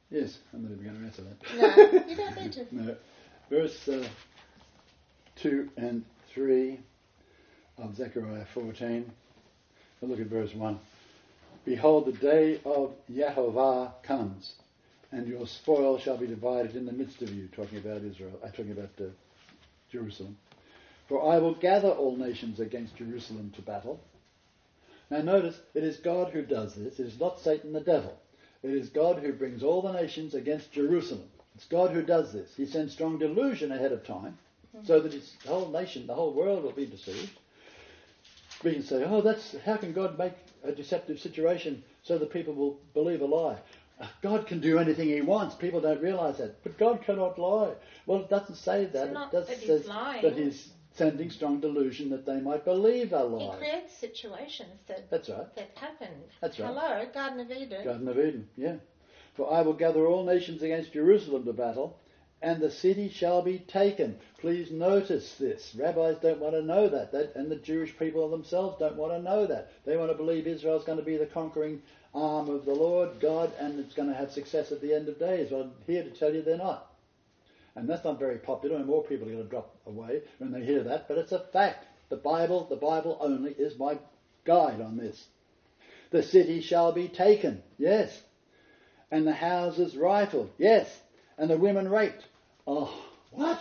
Yes, I'm not even going to answer that. No, you don't need to. No. Verse 2 and 3 of Zechariah 14. We'll look at verse 1. Behold, the day of Yehovah comes, and your spoil shall be divided in the midst of you. Talking about Israel, talking about Jerusalem. For I will gather all nations against Jerusalem to battle. Now notice, it is God who does this. It is not Satan the devil. It is God who brings all the nations against Jerusalem. It's God who does this. He sends strong delusion ahead of time, so that the whole nation, the whole world will be deceived. We can say, how can God make a deceptive situation so that people will believe a lie? God can do anything he wants. People don't realise that. But God cannot lie. Well, it doesn't say that. It does says that he's sending strong delusion that they might believe a lie. He creates situations That's right. that happen. That's right. Hello, Garden of Eden. Garden of Eden, yeah. For I will gather all nations against Jerusalem to battle, and the city shall be taken. Please notice this. Rabbis don't want to know that, and the Jewish people themselves don't want to know that. They want to believe Israel's going to be the conquering arm of the Lord God, and it's going to have success at the end of days. Well, I'm here to tell you they're not. And that's not very popular, and more people are going to drop away when they hear that, but it's a fact. The Bible only is my guide on this. The city shall be taken, yes. And the houses rifled, yes. And the women raped. Oh, what?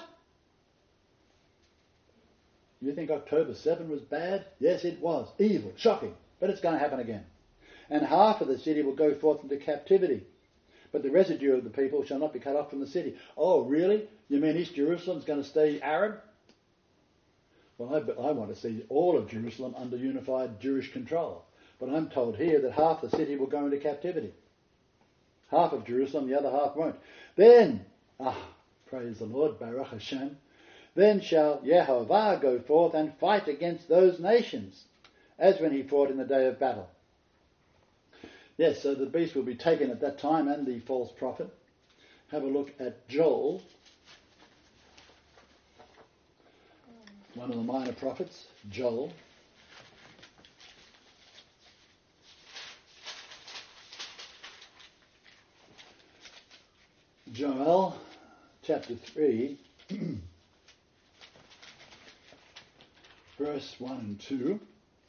You think October 7 was bad? Yes, it was. Evil, shocking. But it's going to happen again. And half of the city will go forth into captivity. But the residue of the people shall not be cut off from the city. Oh, really? You mean East Jerusalem's going to stay Arab? Well, I want to see all of Jerusalem under unified Jewish control. But I'm told here that half the city will go into captivity. Half of Jerusalem, the other half won't. Then, praise the Lord, Baruch Hashem, then shall Yehovah go forth and fight against those nations, as when he fought in the day of battle. Yes, so the beast will be taken at that time, and the false prophet. Have a look at Joel, one of the minor prophets, Joel. Joel, chapter 3, verse 1 and 2.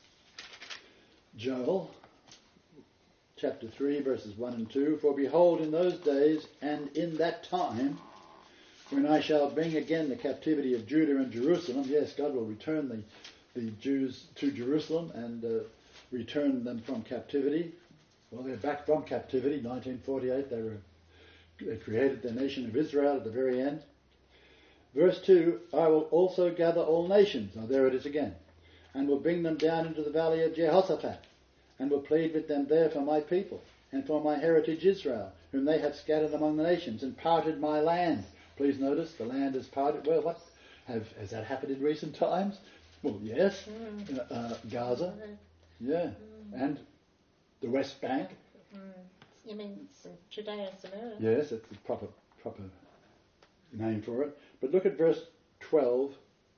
Joel, chapter 3, verses 1 and 2. For behold, in those days and in that time, when I shall bring again the captivity of Judah and Jerusalem, yes, God will return the Jews to Jerusalem and return them from captivity. Well, they're back from captivity, 1948, they created the nation of Israel at the very end. Verse 2, I will also gather all nations, now there it is again, and will bring them down into the valley of Jehoshaphat, and will plead with them there for my people, and for my heritage Israel, whom they have scattered among the nations, and parted my land. Please notice, the land is parted. Well, has that happened in recent times? Well, yes. Gaza, yeah, and the West Bank. You mean Judea and Samaria? Yes, that's the proper name for it. But look at verse 12.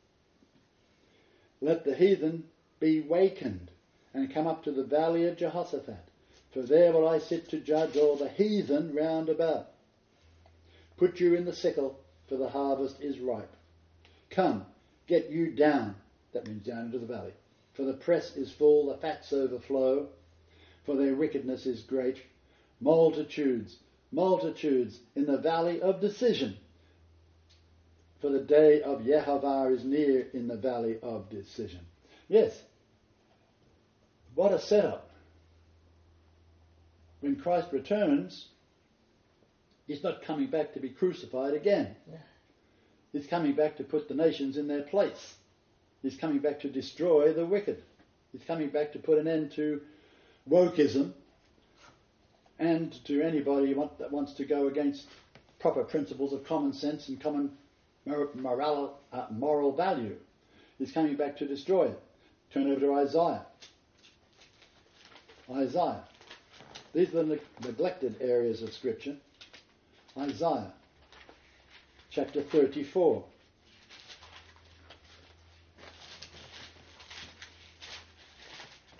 Let the heathen be wakened and come up to the valley of Jehoshaphat, for there will I sit to judge all the heathen round about. Put you in the sickle, for the harvest is ripe. Come, get you down, that means down into the valley, for the press is full, the fats overflow, for their wickedness is great. Multitudes in the valley of decision. For the day of Yehovah is near in the valley of decision. Yes. What a setup. When Christ returns, he's not coming back to be crucified again. He's coming back to put the nations in their place. He's coming back to destroy the wicked. He's coming back to put an end to wokeism, and to anybody that wants to go against proper principles of common sense and common moral value. He's coming back to destroy it. Turn over to Isaiah. Isaiah. These are the neglected areas of Scripture. Isaiah, chapter 34.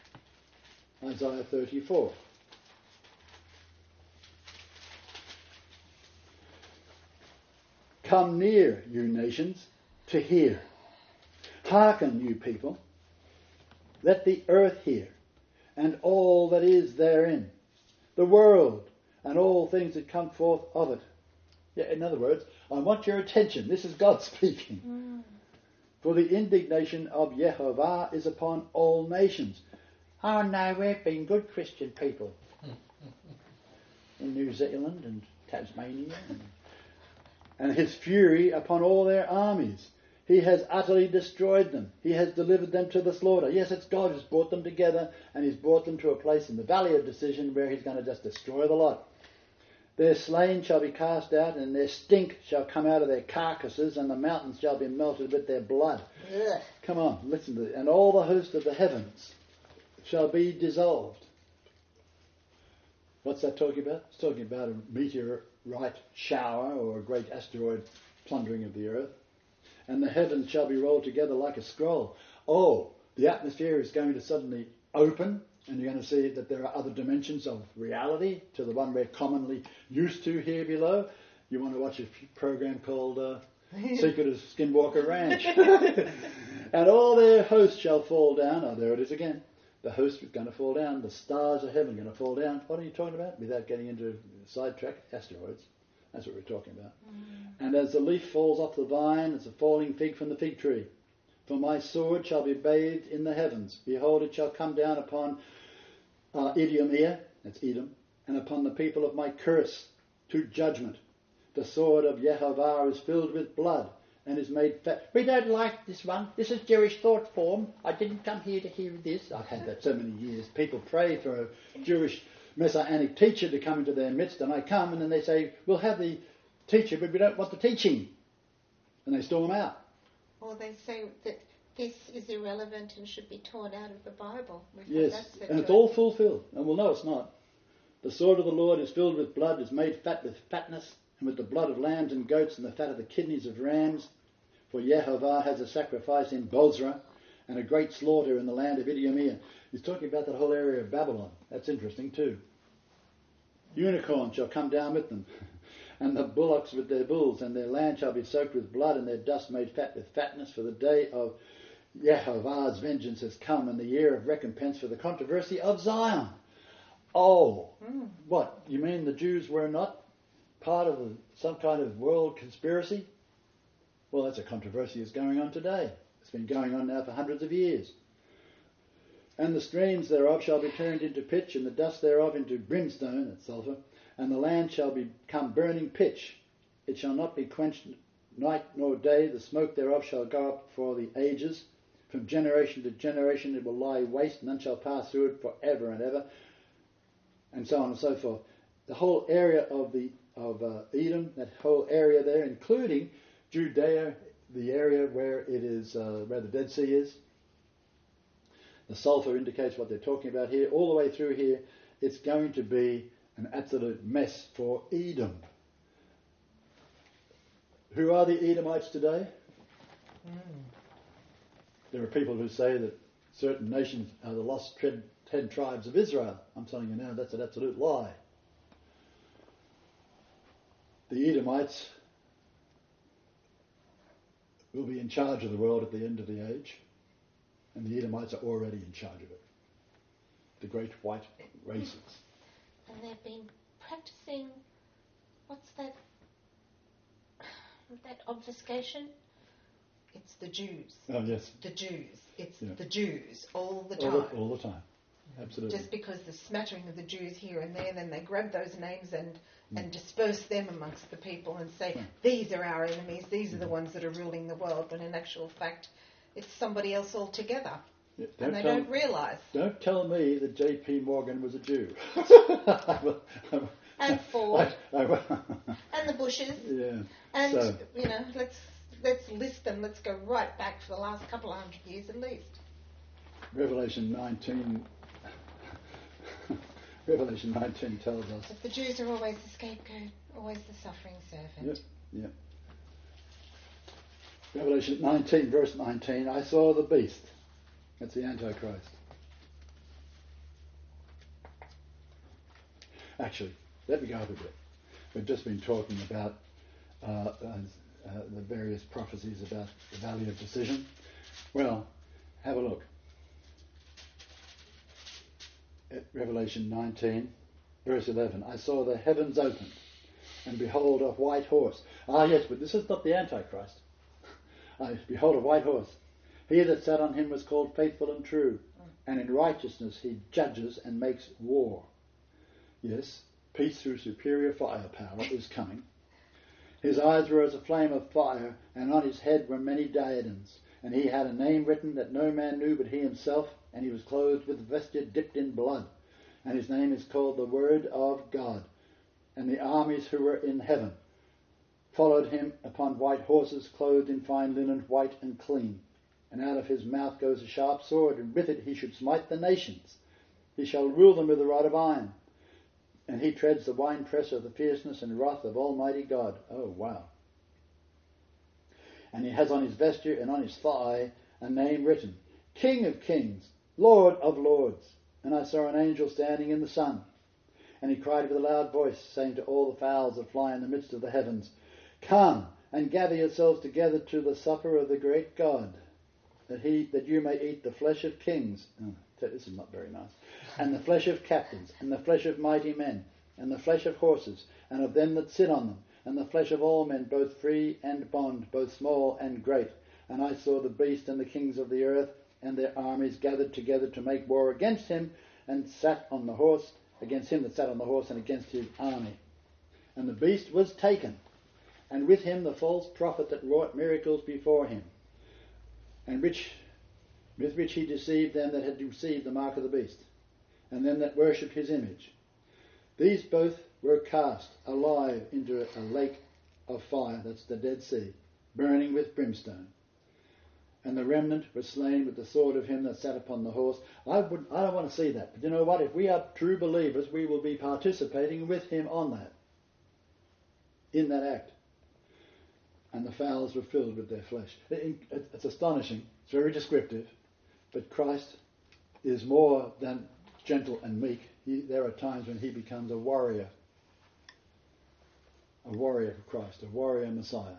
Isaiah 34. Come near, you nations, to hear. Hearken, you people. Let the earth hear, and all that is therein, the world, and all things that come forth of it. Yeah, in other words, I want your attention. This is God speaking. For the indignation of Yehovah is upon all nations. Oh no, we've been good Christian people. In New Zealand and Tasmania. And his fury upon all their armies. He has utterly destroyed them. He has delivered them to the slaughter. Yes, it's God who's brought them together, and he's brought them to a place in the valley of decision where he's going to just destroy the lot. Their slain shall be cast out, and their stink shall come out of their carcasses, and the mountains shall be melted with their blood. Ugh. Come on, listen to it. And all the host of the heavens shall be dissolved. What's that talking about? It's talking about a meteorite shower or a great asteroid plundering of the earth. And the heavens shall be rolled together like a scroll. Oh, the atmosphere is going to suddenly open, and you're going to see that there are other dimensions of reality to the one we're commonly used to here below. You want to watch a program called Secret of Skinwalker Ranch. And all their hosts shall fall down. Oh, there it is again. The host is going to fall down. The stars of heaven are going to fall down. What are you talking about? Without getting into sidetrack, asteroids. That's what we're talking about. And as the leaf falls off the vine, as a falling fig from the fig tree. For my sword shall be bathed in the heavens. Behold, it shall come down upon Edomir, that's Edom, and upon the people of my curse to judgment. The sword of Yehovah is filled with blood and is made fat. We don't like this one. This is Jewish thought form. I didn't come here to hear this. I've had that so many years. People pray for a Jewish messianic teacher to come into their midst, and I come, and then they say, we'll have the teacher, but we don't want the teaching. And they storm out. Or they say that this is irrelevant and should be torn out of the Bible. Yes, and it's all fulfilled. And well, no, it's not. The sword of the Lord is filled with blood, is made fat with fatness, and with the blood of lambs and goats and the fat of the kidneys of rams. For Yehovah has a sacrifice in Bozrah and a great slaughter in the land of Idumeah. He's talking about that whole area of Babylon. That's interesting too. Unicorns shall come down with them, and the bullocks with their bulls, and their land shall be soaked with blood, and their dust made fat with fatness, for the day of Yehovah's vengeance has come, and the year of recompense for the controversy of Zion. Oh, what? You mean the Jews were not part of some kind of world conspiracy? Well, that's a controversy that's going on today. It's been going on now for hundreds of years. And the streams thereof shall be turned into pitch, and the dust thereof into brimstone, that's sulphur, and the land shall become burning pitch. It shall not be quenched night nor day. The smoke thereof shall go up for the ages. From generation to generation it will lie waste, none shall pass through it for ever and ever, and so on and so forth. The whole area of Edom, that whole area there, including Judea, the area where it is where the Dead Sea is. The sulphur indicates what they're talking about here. All the way through here, it's going to be an absolute mess for Edom. Who are the Edomites today? There are people who say that certain nations are the lost 10 tribes of Israel. I'm telling you now, that's an absolute lie. The Edomites will be in charge of the world at the end of the age, and the Edomites are already in charge of it. The great white races. And they've been practicing, what's that obfuscation? It's the Jews. Oh, yes. The Jews. It's the Jews all the time. All the time. Absolutely. Just because there's smattering of the Jews here and there, then they grab those names and disperse them amongst the people and say, these are our enemies, these are the ones that are ruling the world, when in actual fact it's somebody else altogether. Yeah, and they don't realise. Don't tell me that J.P. Morgan was a Jew. And Ford. And the Bushes. Yeah. And, let's list them. Let's go right back for the last couple of 100 years at least. Revelation 19 tells us that the Jews are always the scapegoat, always the suffering servant. Yep. Revelation 19, verse 19, I saw the beast. That's the Antichrist. Actually, let me go up a bit. We've just been talking about the various prophecies about the Valley of Decision. Well, have a look at Revelation 19, verse 11. I saw the heavens opened, and behold, a white horse. Ah, yes, but this is not the Antichrist. Behold, a white horse. He that sat on him was called Faithful and True, and in righteousness he judges and makes war. Yes, peace through superior firepower is coming. His eyes were as a flame of fire, and on his head were many diadems. And he had a name written that no man knew but he himself, and he was clothed with vesture dipped in blood. And his name is called the Word of God. And the armies who were in heaven followed him upon white horses, clothed in fine linen, white and clean. And out of his mouth goes a sharp sword, and with it he should smite the nations. He shall rule them with a rod of iron. And he treads the winepress of the fierceness and wrath of Almighty God. Oh, wow. And he has on his vesture and on his thigh a name written, King of Kings, Lord of Lords. And I saw an angel standing in the sun. And he cried with a loud voice, saying to all the fowls that fly in the midst of the heavens, Come and gather yourselves together to the supper of the great God, that you may eat the flesh of kings. Oh, this is not very nice. And the flesh of captains, and the flesh of mighty men, and the flesh of horses, and of them that sit on them, and the flesh of all men, both free and bond, both small and great. And I saw the beast and the kings of the earth and their armies gathered together to make war against him, and sat on the horse, against him that sat on the horse, and against his army. And the beast was taken, and with him the false prophet that wrought miracles before him, and with which he deceived them that had received the mark of the beast, and them that worshipped his image. These both were cast alive into a lake of fire, that's the Dead Sea, burning with brimstone. And the remnant were slain with the sword of him that sat upon the horse. I don't want to see that. But you know what? If we are true believers, we will be participating with him on that, in that act. And the fowls were filled with their flesh. It's astonishing. It's very descriptive. But Christ is more than gentle and meek. There are times when he becomes a warrior for Christ, a warrior Messiah.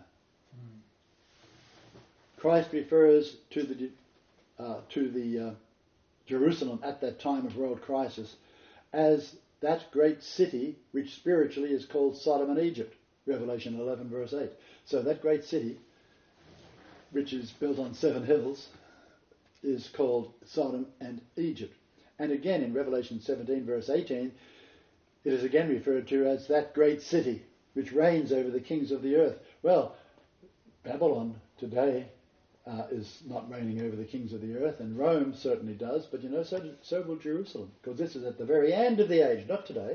Christ refers to the Jerusalem at that time of world crisis as that great city which spiritually is called Sodom and Egypt, Revelation 11 verse 8. So that great city, which is built on 7 hills, is called Sodom and Egypt. And again in Revelation 17 verse 18, it is again referred to as that great city which reigns over the kings of the earth. Well, Babylon today is not reigning over the kings of the earth, and Rome certainly does, but so will Jerusalem, because this is at the very end of the age, not today.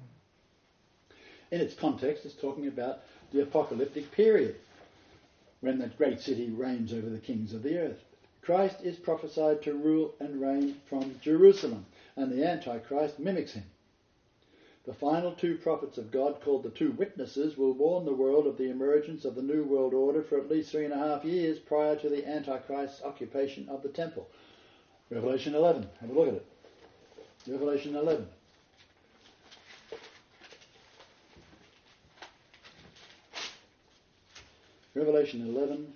In its context, it's talking about the apocalyptic period, when that great city reigns over the kings of the earth. Christ is prophesied to rule and reign from Jerusalem, and the Antichrist mimics him. The final 2 prophets of God, called the 2 witnesses, will warn the world of the emergence of the New World Order for at least 3.5 years prior to the Antichrist's occupation of the temple. Revelation 11. Have a look at it. Revelation 11. Revelation 11.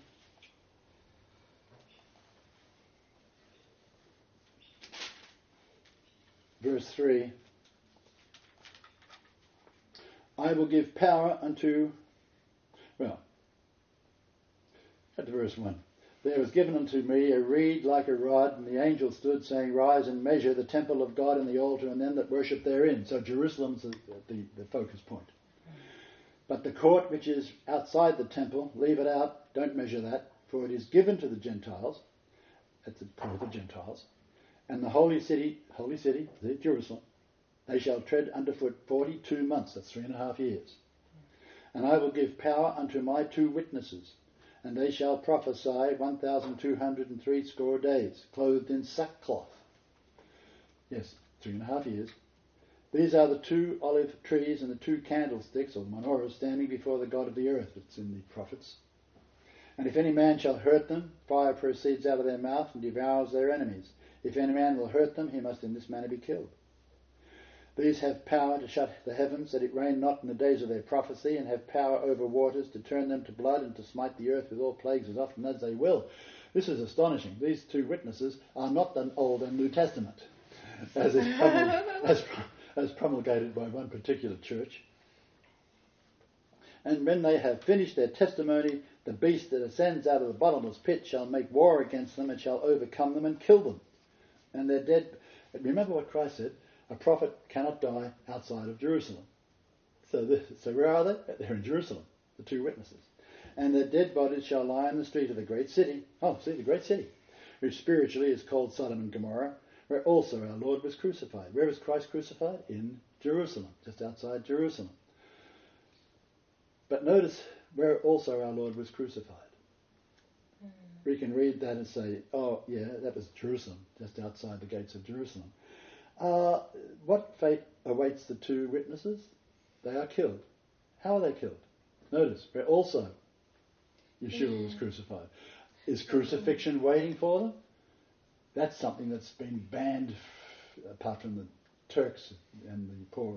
Verse 3. I will give power unto, at verse 1. There was given unto me a reed like a rod, and the angel stood, saying, Rise and measure the temple of God and the altar, and them that worship therein. So Jerusalem's the focus point. But the court which is outside the temple, leave it out, don't measure that, for it is given to the Gentiles. That's the court of the Gentiles. And the holy city, Jerusalem, they shall tread underfoot 42 months, that's 3.5 years. And I will give power unto my 2 witnesses, and they shall prophesy 1,260 days, clothed in sackcloth. Yes, 3.5 years. These are the 2 olive trees and the 2 candlesticks, or menorahs, standing before the God of the earth. It's in the prophets. And if any man shall hurt them, fire proceeds out of their mouth and devours their enemies. If any man will hurt them, he must in this manner be killed. These have power to shut the heavens, that it rain not in the days of their prophecy, and have power over waters to turn them to blood and to smite the earth with all plagues as often as they will. This is astonishing. These two witnesses are not the Old and New Testament, as promulgated by one particular church. And when they have finished their testimony, the beast that ascends out of the bottomless pit shall make war against them and shall overcome them and kill them. And they're dead. Remember what Christ said, a prophet cannot die outside of Jerusalem. So where are they? They're in Jerusalem, the two witnesses. And their dead bodies shall lie in the street of the great city. Oh, see, the great city, which spiritually is called Sodom and Gomorrah, where also our Lord was crucified. Where was Christ crucified? In Jerusalem, just outside Jerusalem. But notice where also our Lord was crucified. We can read that and say, oh, yeah, that was Jerusalem, just outside the gates of Jerusalem. What fate awaits the two witnesses? They are killed. How are they killed? Notice, where also Yeshua was crucified. Is crucifixion waiting for them? That's something that's been banned, apart from the Turks and the poor,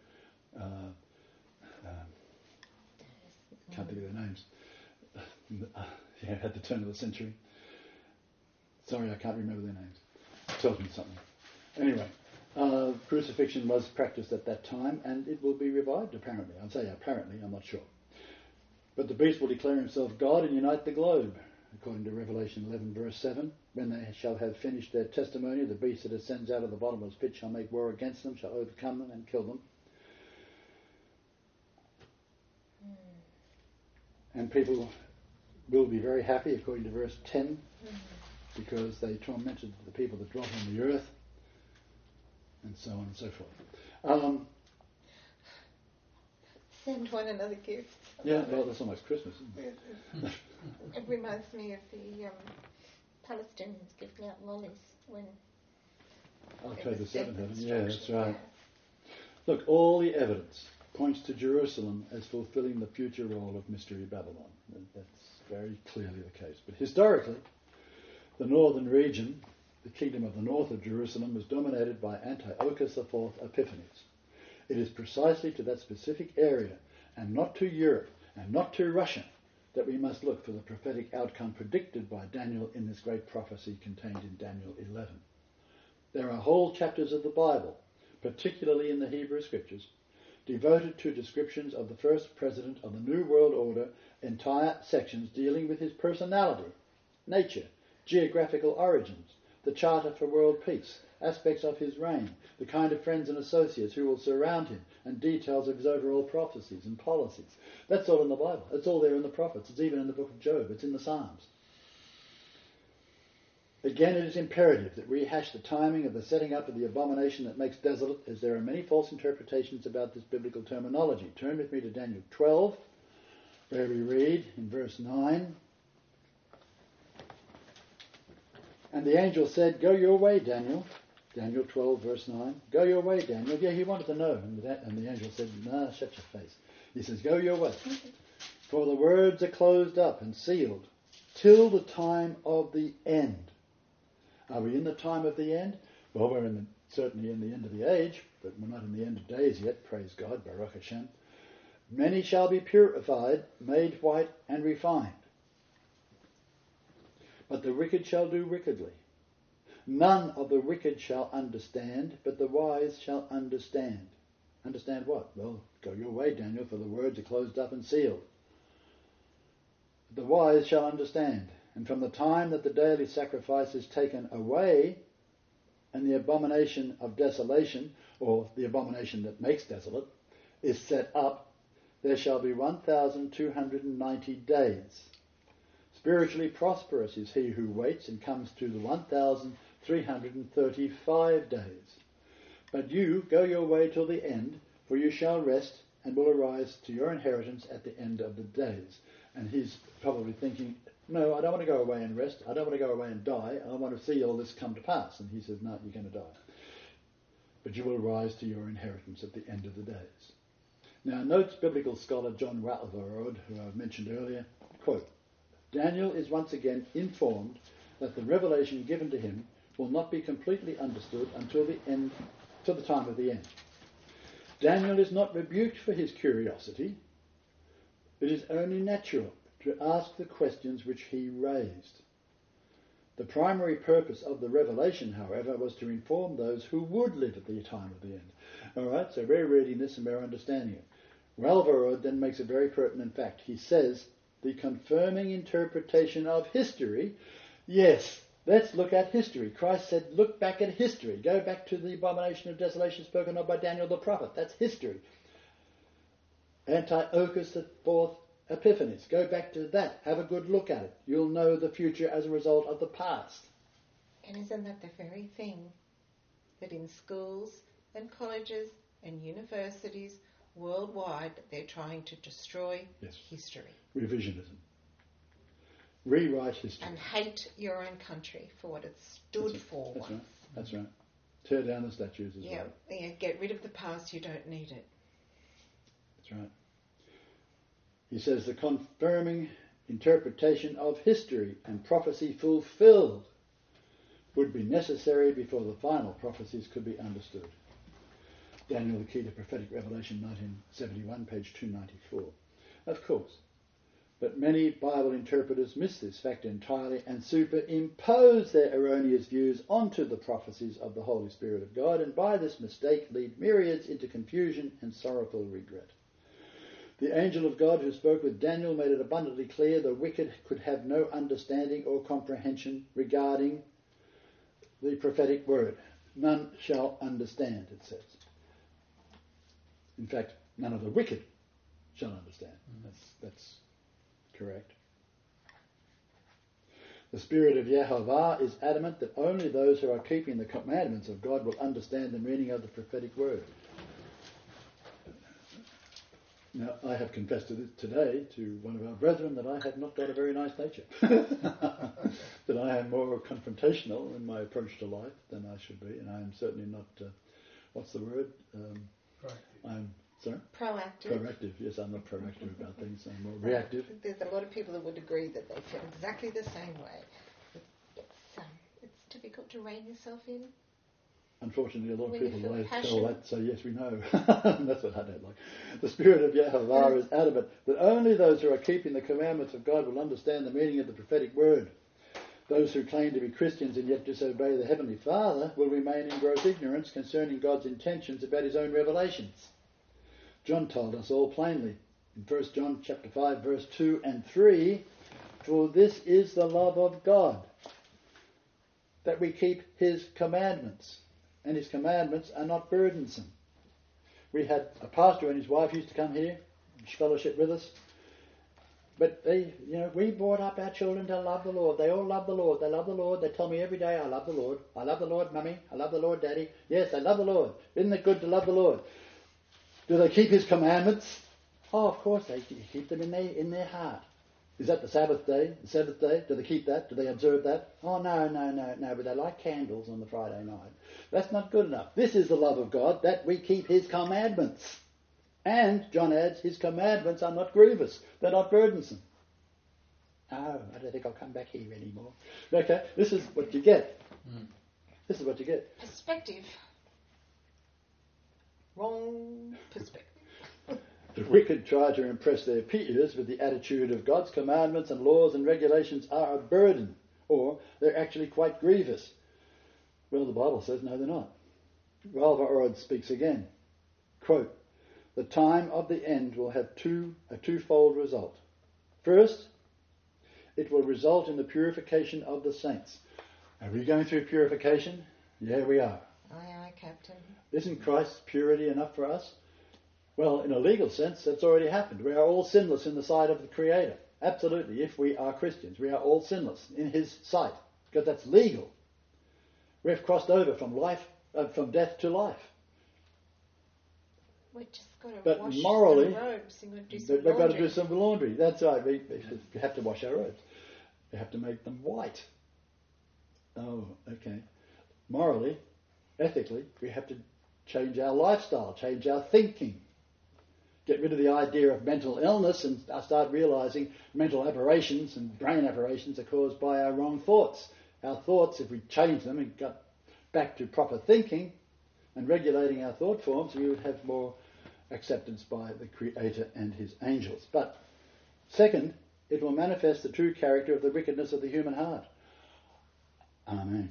can't think of their names, at the turn of the century. Sorry, I can't remember their names. It tells me something. Anyway, crucifixion was practiced at that time, and it will be revived, apparently. I'll say apparently, I'm not sure. But the beast will declare himself God and unite the globe, according to Revelation 11, verse 7. When they shall have finished their testimony, the beast that ascends out of the bottomless pit shall make war against them, shall overcome them and kill them. And people will be very happy, according to verse 10, because they tormented the people that dwelt on the earth, and so on and so forth. Send one another gifts. Yeah, well, that's almost Christmas, isn't it? It reminds me of the Palestinians giving out lollies when October 7th, yeah, that's right. Look, all the evidence points to Jerusalem as fulfilling the future role of Mystery Babylon. That's very clearly the case. But historically, the northern region, the kingdom of the north of Jerusalem, was dominated by Antiochus IV Epiphanes. It is precisely to that specific area, and not to Europe, and not to Russia, that we must look for the prophetic outcome predicted by Daniel in this great prophecy contained in Daniel 11. There are whole chapters of the Bible, particularly in the Hebrew Scriptures, devoted to descriptions of the first president of the New World Order, entire sections dealing with his personality, nature, geographical origins, the charter for world peace, aspects of his reign, the kind of friends and associates who will surround him, and details of his overall prophecies and policies. That's all in the Bible. It's all there in the prophets. It's even in the book of Job. It's in the Psalms. Again, it is imperative that we rehash the timing of the setting up of the abomination that makes desolate, as there are many false interpretations about this biblical terminology. Turn with me to Daniel 12, where we read in verse 9, "And the angel said, 'Go your way, Daniel.'" Daniel 12, verse 9. "Go your way, Daniel." Yeah, he wanted to know. And the angel said, "Nah, shut your face." He says, "Go your way. For the words are closed up and sealed till the time of the end." Are we in the time of the end? Well, we're certainly in the end of the age, but we're not in the end of days yet, praise God, Baruch Hashem. "Many shall be purified, made white and refined. But the wicked shall do wickedly. None of the wicked shall understand, but the wise shall understand." Understand what? Well, go your way, Daniel, for the words are closed up and sealed. "The wise shall understand. And from the time that the daily sacrifice is taken away, and the abomination of desolation, or the abomination that makes desolate, is set up, there shall be 1,290 days. Spiritually prosperous is he who waits and comes to the 1,335 days. But you go your way till the end, for you shall rest and will arise to your inheritance at the end of the days." And he's probably thinking, no, I don't want to go away and rest. I don't want to go away and die. I want to see all this come to pass. And he says, no, you're going to die. But you will rise to your inheritance at the end of the days. Now, notes biblical scholar John Walvoord, who I've mentioned earlier, quote, "Daniel is once again informed that the revelation given to him will not be completely understood until the time of the end. Daniel is not rebuked for his curiosity. It is only natural to ask the questions which he raised. The primary purpose of the revelation, however, was to inform those who would live at the time of the end. All right, so we're reading this and we're understanding it. Ralvarod then makes a very pertinent fact. He says, the confirming interpretation of history. Yes, let's look at history. Christ said, look back at history. Go back to the abomination of desolation spoken of by Daniel the prophet. That's history. Antiochus IV Epiphanes. Go back to that. Have a good look at it. You'll know the future as a result of the past. And isn't that the very thing that in schools and colleges and universities worldwide they're trying to destroy history? Revisionism. Rewrite history. And hate your own country for what it stood for once. Right. That's right. Tear down the statues as well. Yeah, get rid of the past, you don't need it. That's right. He says the confirming interpretation of history and prophecy fulfilled would be necessary before the final prophecies could be understood. Daniel, the Key to Prophetic Revelation, 1971, page 294. Of course, but many Bible interpreters miss this fact entirely and superimpose their erroneous views onto the prophecies of the Holy Spirit of God, and by this mistake lead myriads into confusion and sorrowful regret. The angel of God who spoke with Daniel made it abundantly clear the wicked could have no understanding or comprehension regarding the prophetic word. None shall understand, it says. In fact, none of the wicked shall understand. That's correct. The Spirit of Yehovah is adamant that only those who are keeping the commandments of God will understand the meaning of the prophetic word. Now, I have confessed today to one of our brethren that I have not got a very nice nature. That I am more confrontational in my approach to life than I should be, and I am certainly not, what's the word? Proactive. Proactive, yes, I'm not proactive about things, I'm more reactive. There's a lot of people that would agree that they feel exactly the same way. It's difficult to rein yourself in. Unfortunately, a lot of people tell that, so yes, we know. That's what I don't like. The Spirit of Yehovah is adamant that only those who are keeping the commandments of God will understand the meaning of the prophetic word. Those who claim to be Christians and yet disobey the Heavenly Father will remain in gross ignorance concerning God's intentions about his own revelations. John told us all plainly in 1 John chapter 5, verse 2 and 3, for this is the love of God, that we keep his commandments. And his commandments are not burdensome. We had a pastor and his wife used to come here, fellowship with us. But we brought up our children to love the Lord. They all love the Lord. They love the Lord. They tell me every day, I love the Lord. I love the Lord, Mummy. I love the Lord, Daddy. Yes, I love the Lord. Isn't it good to love the Lord? Do they keep his commandments? Oh, of course they keep them in their heart. Is that the Sabbath day? The seventh day? Do they keep that? Do they observe that? Oh, no, but they light candles on the Friday night. That's not good enough. This is the love of God, that we keep his commandments. And, John adds, his commandments are not grievous. They're not burdensome. Oh, I don't think I'll come back here anymore. Okay, this is what you get. This is what you get. Perspective. Wrong perspective. The wicked try to impress their peers with the attitude of God's commandments and laws and regulations are a burden, or they're actually quite grievous. Well, the Bible says no, they're not. Ralvarod speaks again. Quote, the time of the end will have a twofold result. First, it will result in the purification of the saints. Are we going through purification? Yeah, we are. Aye, Captain. Isn't Christ's purity enough for us? Well, in a legal sense, that's already happened. We are all sinless in the sight of the Creator. Absolutely, if we are Christians. We are all sinless in his sight, because that's legal. We've crossed over from death to life. We've just got to but wash morally, some robes and do some we've got to do some laundry. That's right. We have to wash our robes. We have to make them white. Oh, okay. Morally, ethically, we have to change our lifestyle, change our thinking. Get rid of the idea of mental illness and start realising mental aberrations and brain aberrations are caused by our wrong thoughts. Our thoughts, if we change them and got back to proper thinking and regulating our thought forms, we would have more acceptance by the Creator and his angels. But second, it will manifest the true character of the wickedness of the human heart. Amen.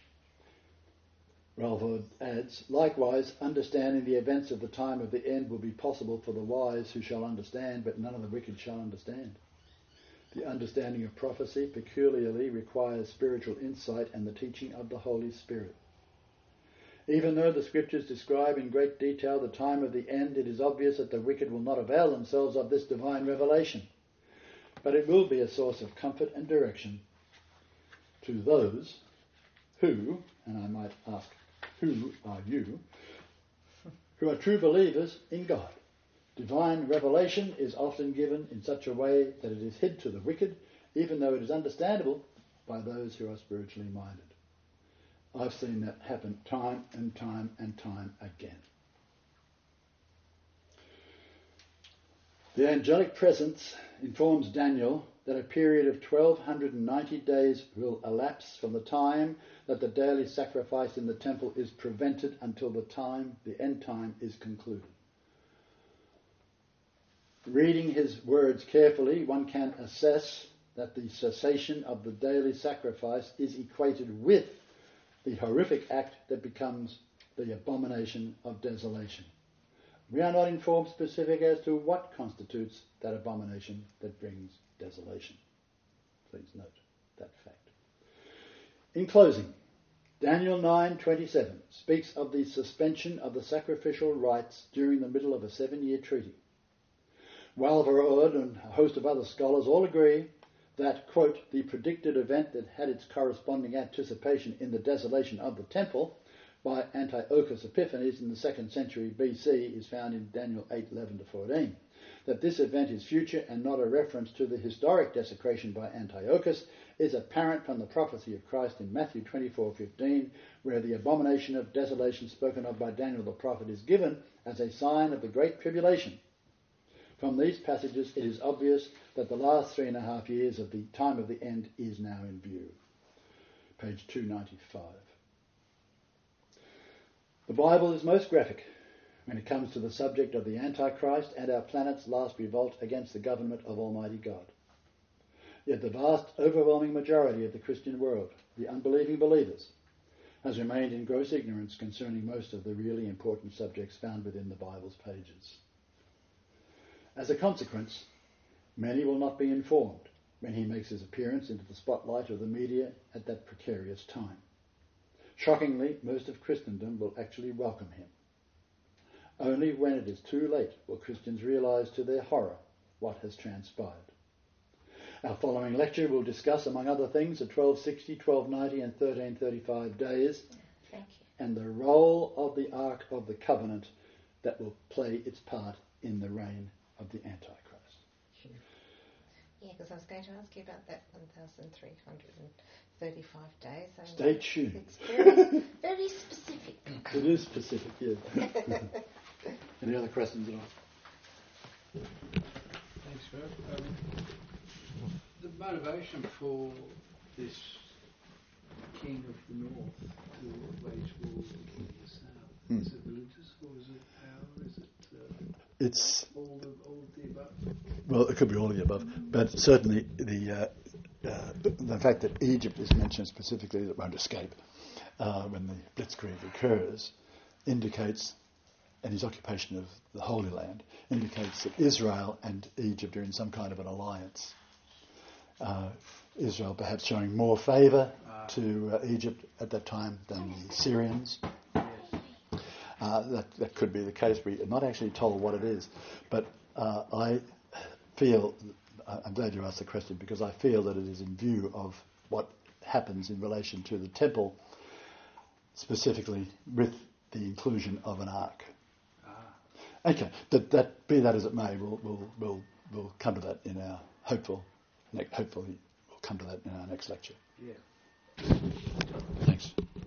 Ralvaud adds, likewise, understanding the events of the time of the end will be possible for the wise who shall understand, but none of the wicked shall understand. The understanding of prophecy peculiarly requires spiritual insight and the teaching of the Holy Spirit. Even though the Scriptures describe in great detail the time of the end, it is obvious that the wicked will not avail themselves of this divine revelation. But it will be a source of comfort and direction to those who, and I might ask, who are you, who are true believers in God. Divine revelation is often given in such a way that it is hid to the wicked, even though it is understandable by those who are spiritually minded. I've seen that happen time and time and time again. The angelic presence informs Daniel that a period of 1290 days will elapse from the time that the daily sacrifice in the temple is prevented until the end time is concluded. Reading his words carefully, one can assess that the cessation of the daily sacrifice is equated with the horrific act that becomes the abomination of desolation. We are not informed specific as to what constitutes that abomination that brings desolation. Please note that fact. In closing, Daniel 9:27 speaks of the suspension of the sacrificial rites during the middle of a 7-year treaty. Walverod and a host of other scholars all agree that, quote, the predicted event that had its corresponding anticipation in the desolation of the temple by Antiochus Epiphanes in the 2nd century BC is found in Daniel 8:11-14. That this event is future and not a reference to the historic desecration by Antiochus is apparent from the prophecy of Christ in Matthew 24:15, where the abomination of desolation spoken of by Daniel the prophet is given as a sign of the great tribulation. From these passages, it is obvious that the last 3.5 years of the time of the end is now in view. Page 295. The Bible is most graphic when it comes to the subject of the Antichrist and our planet's last revolt against the government of Almighty God. Yet the vast, overwhelming majority of the Christian world, the unbelieving believers, has remained in gross ignorance concerning most of the really important subjects found within the Bible's pages. As a consequence, many will not be informed when he makes his appearance into the spotlight of the media at that precarious time. Shockingly, most of Christendom will actually welcome him. Only when it is too late will Christians realise to their horror what has transpired. Our following lecture will discuss, among other things, the 1260, 1290 and 1335 days and the role of the Ark of the Covenant that will play its part in the reign of the Antichrist. Yeah, because I was going to ask you about that 1,335 days. Stay tuned. It's very, very specific. It is specific, yeah. Any other questions at all? Thanks, Phil. The motivation for this king of the north to wage war with the king of the south, is it religious or is it power? Is it it's all of the above? Well, it could be all of the above, but certainly the fact that Egypt is mentioned specifically that won't escape when the Blitzkrieg occurs indicates, and his occupation of the Holy Land indicates that Israel and Egypt are in some kind of an alliance. Israel perhaps showing more favour to Egypt at that time than the Syrians. That could be the case. We are not actually told what it is, but I feel, I'm glad you asked the question, because I feel that it is in view of what happens in relation to the temple, specifically with the inclusion of an ark. Okay, that be that as it may, we'll come to that in our hopefully we'll come to that in our next lecture. Yeah. Thanks.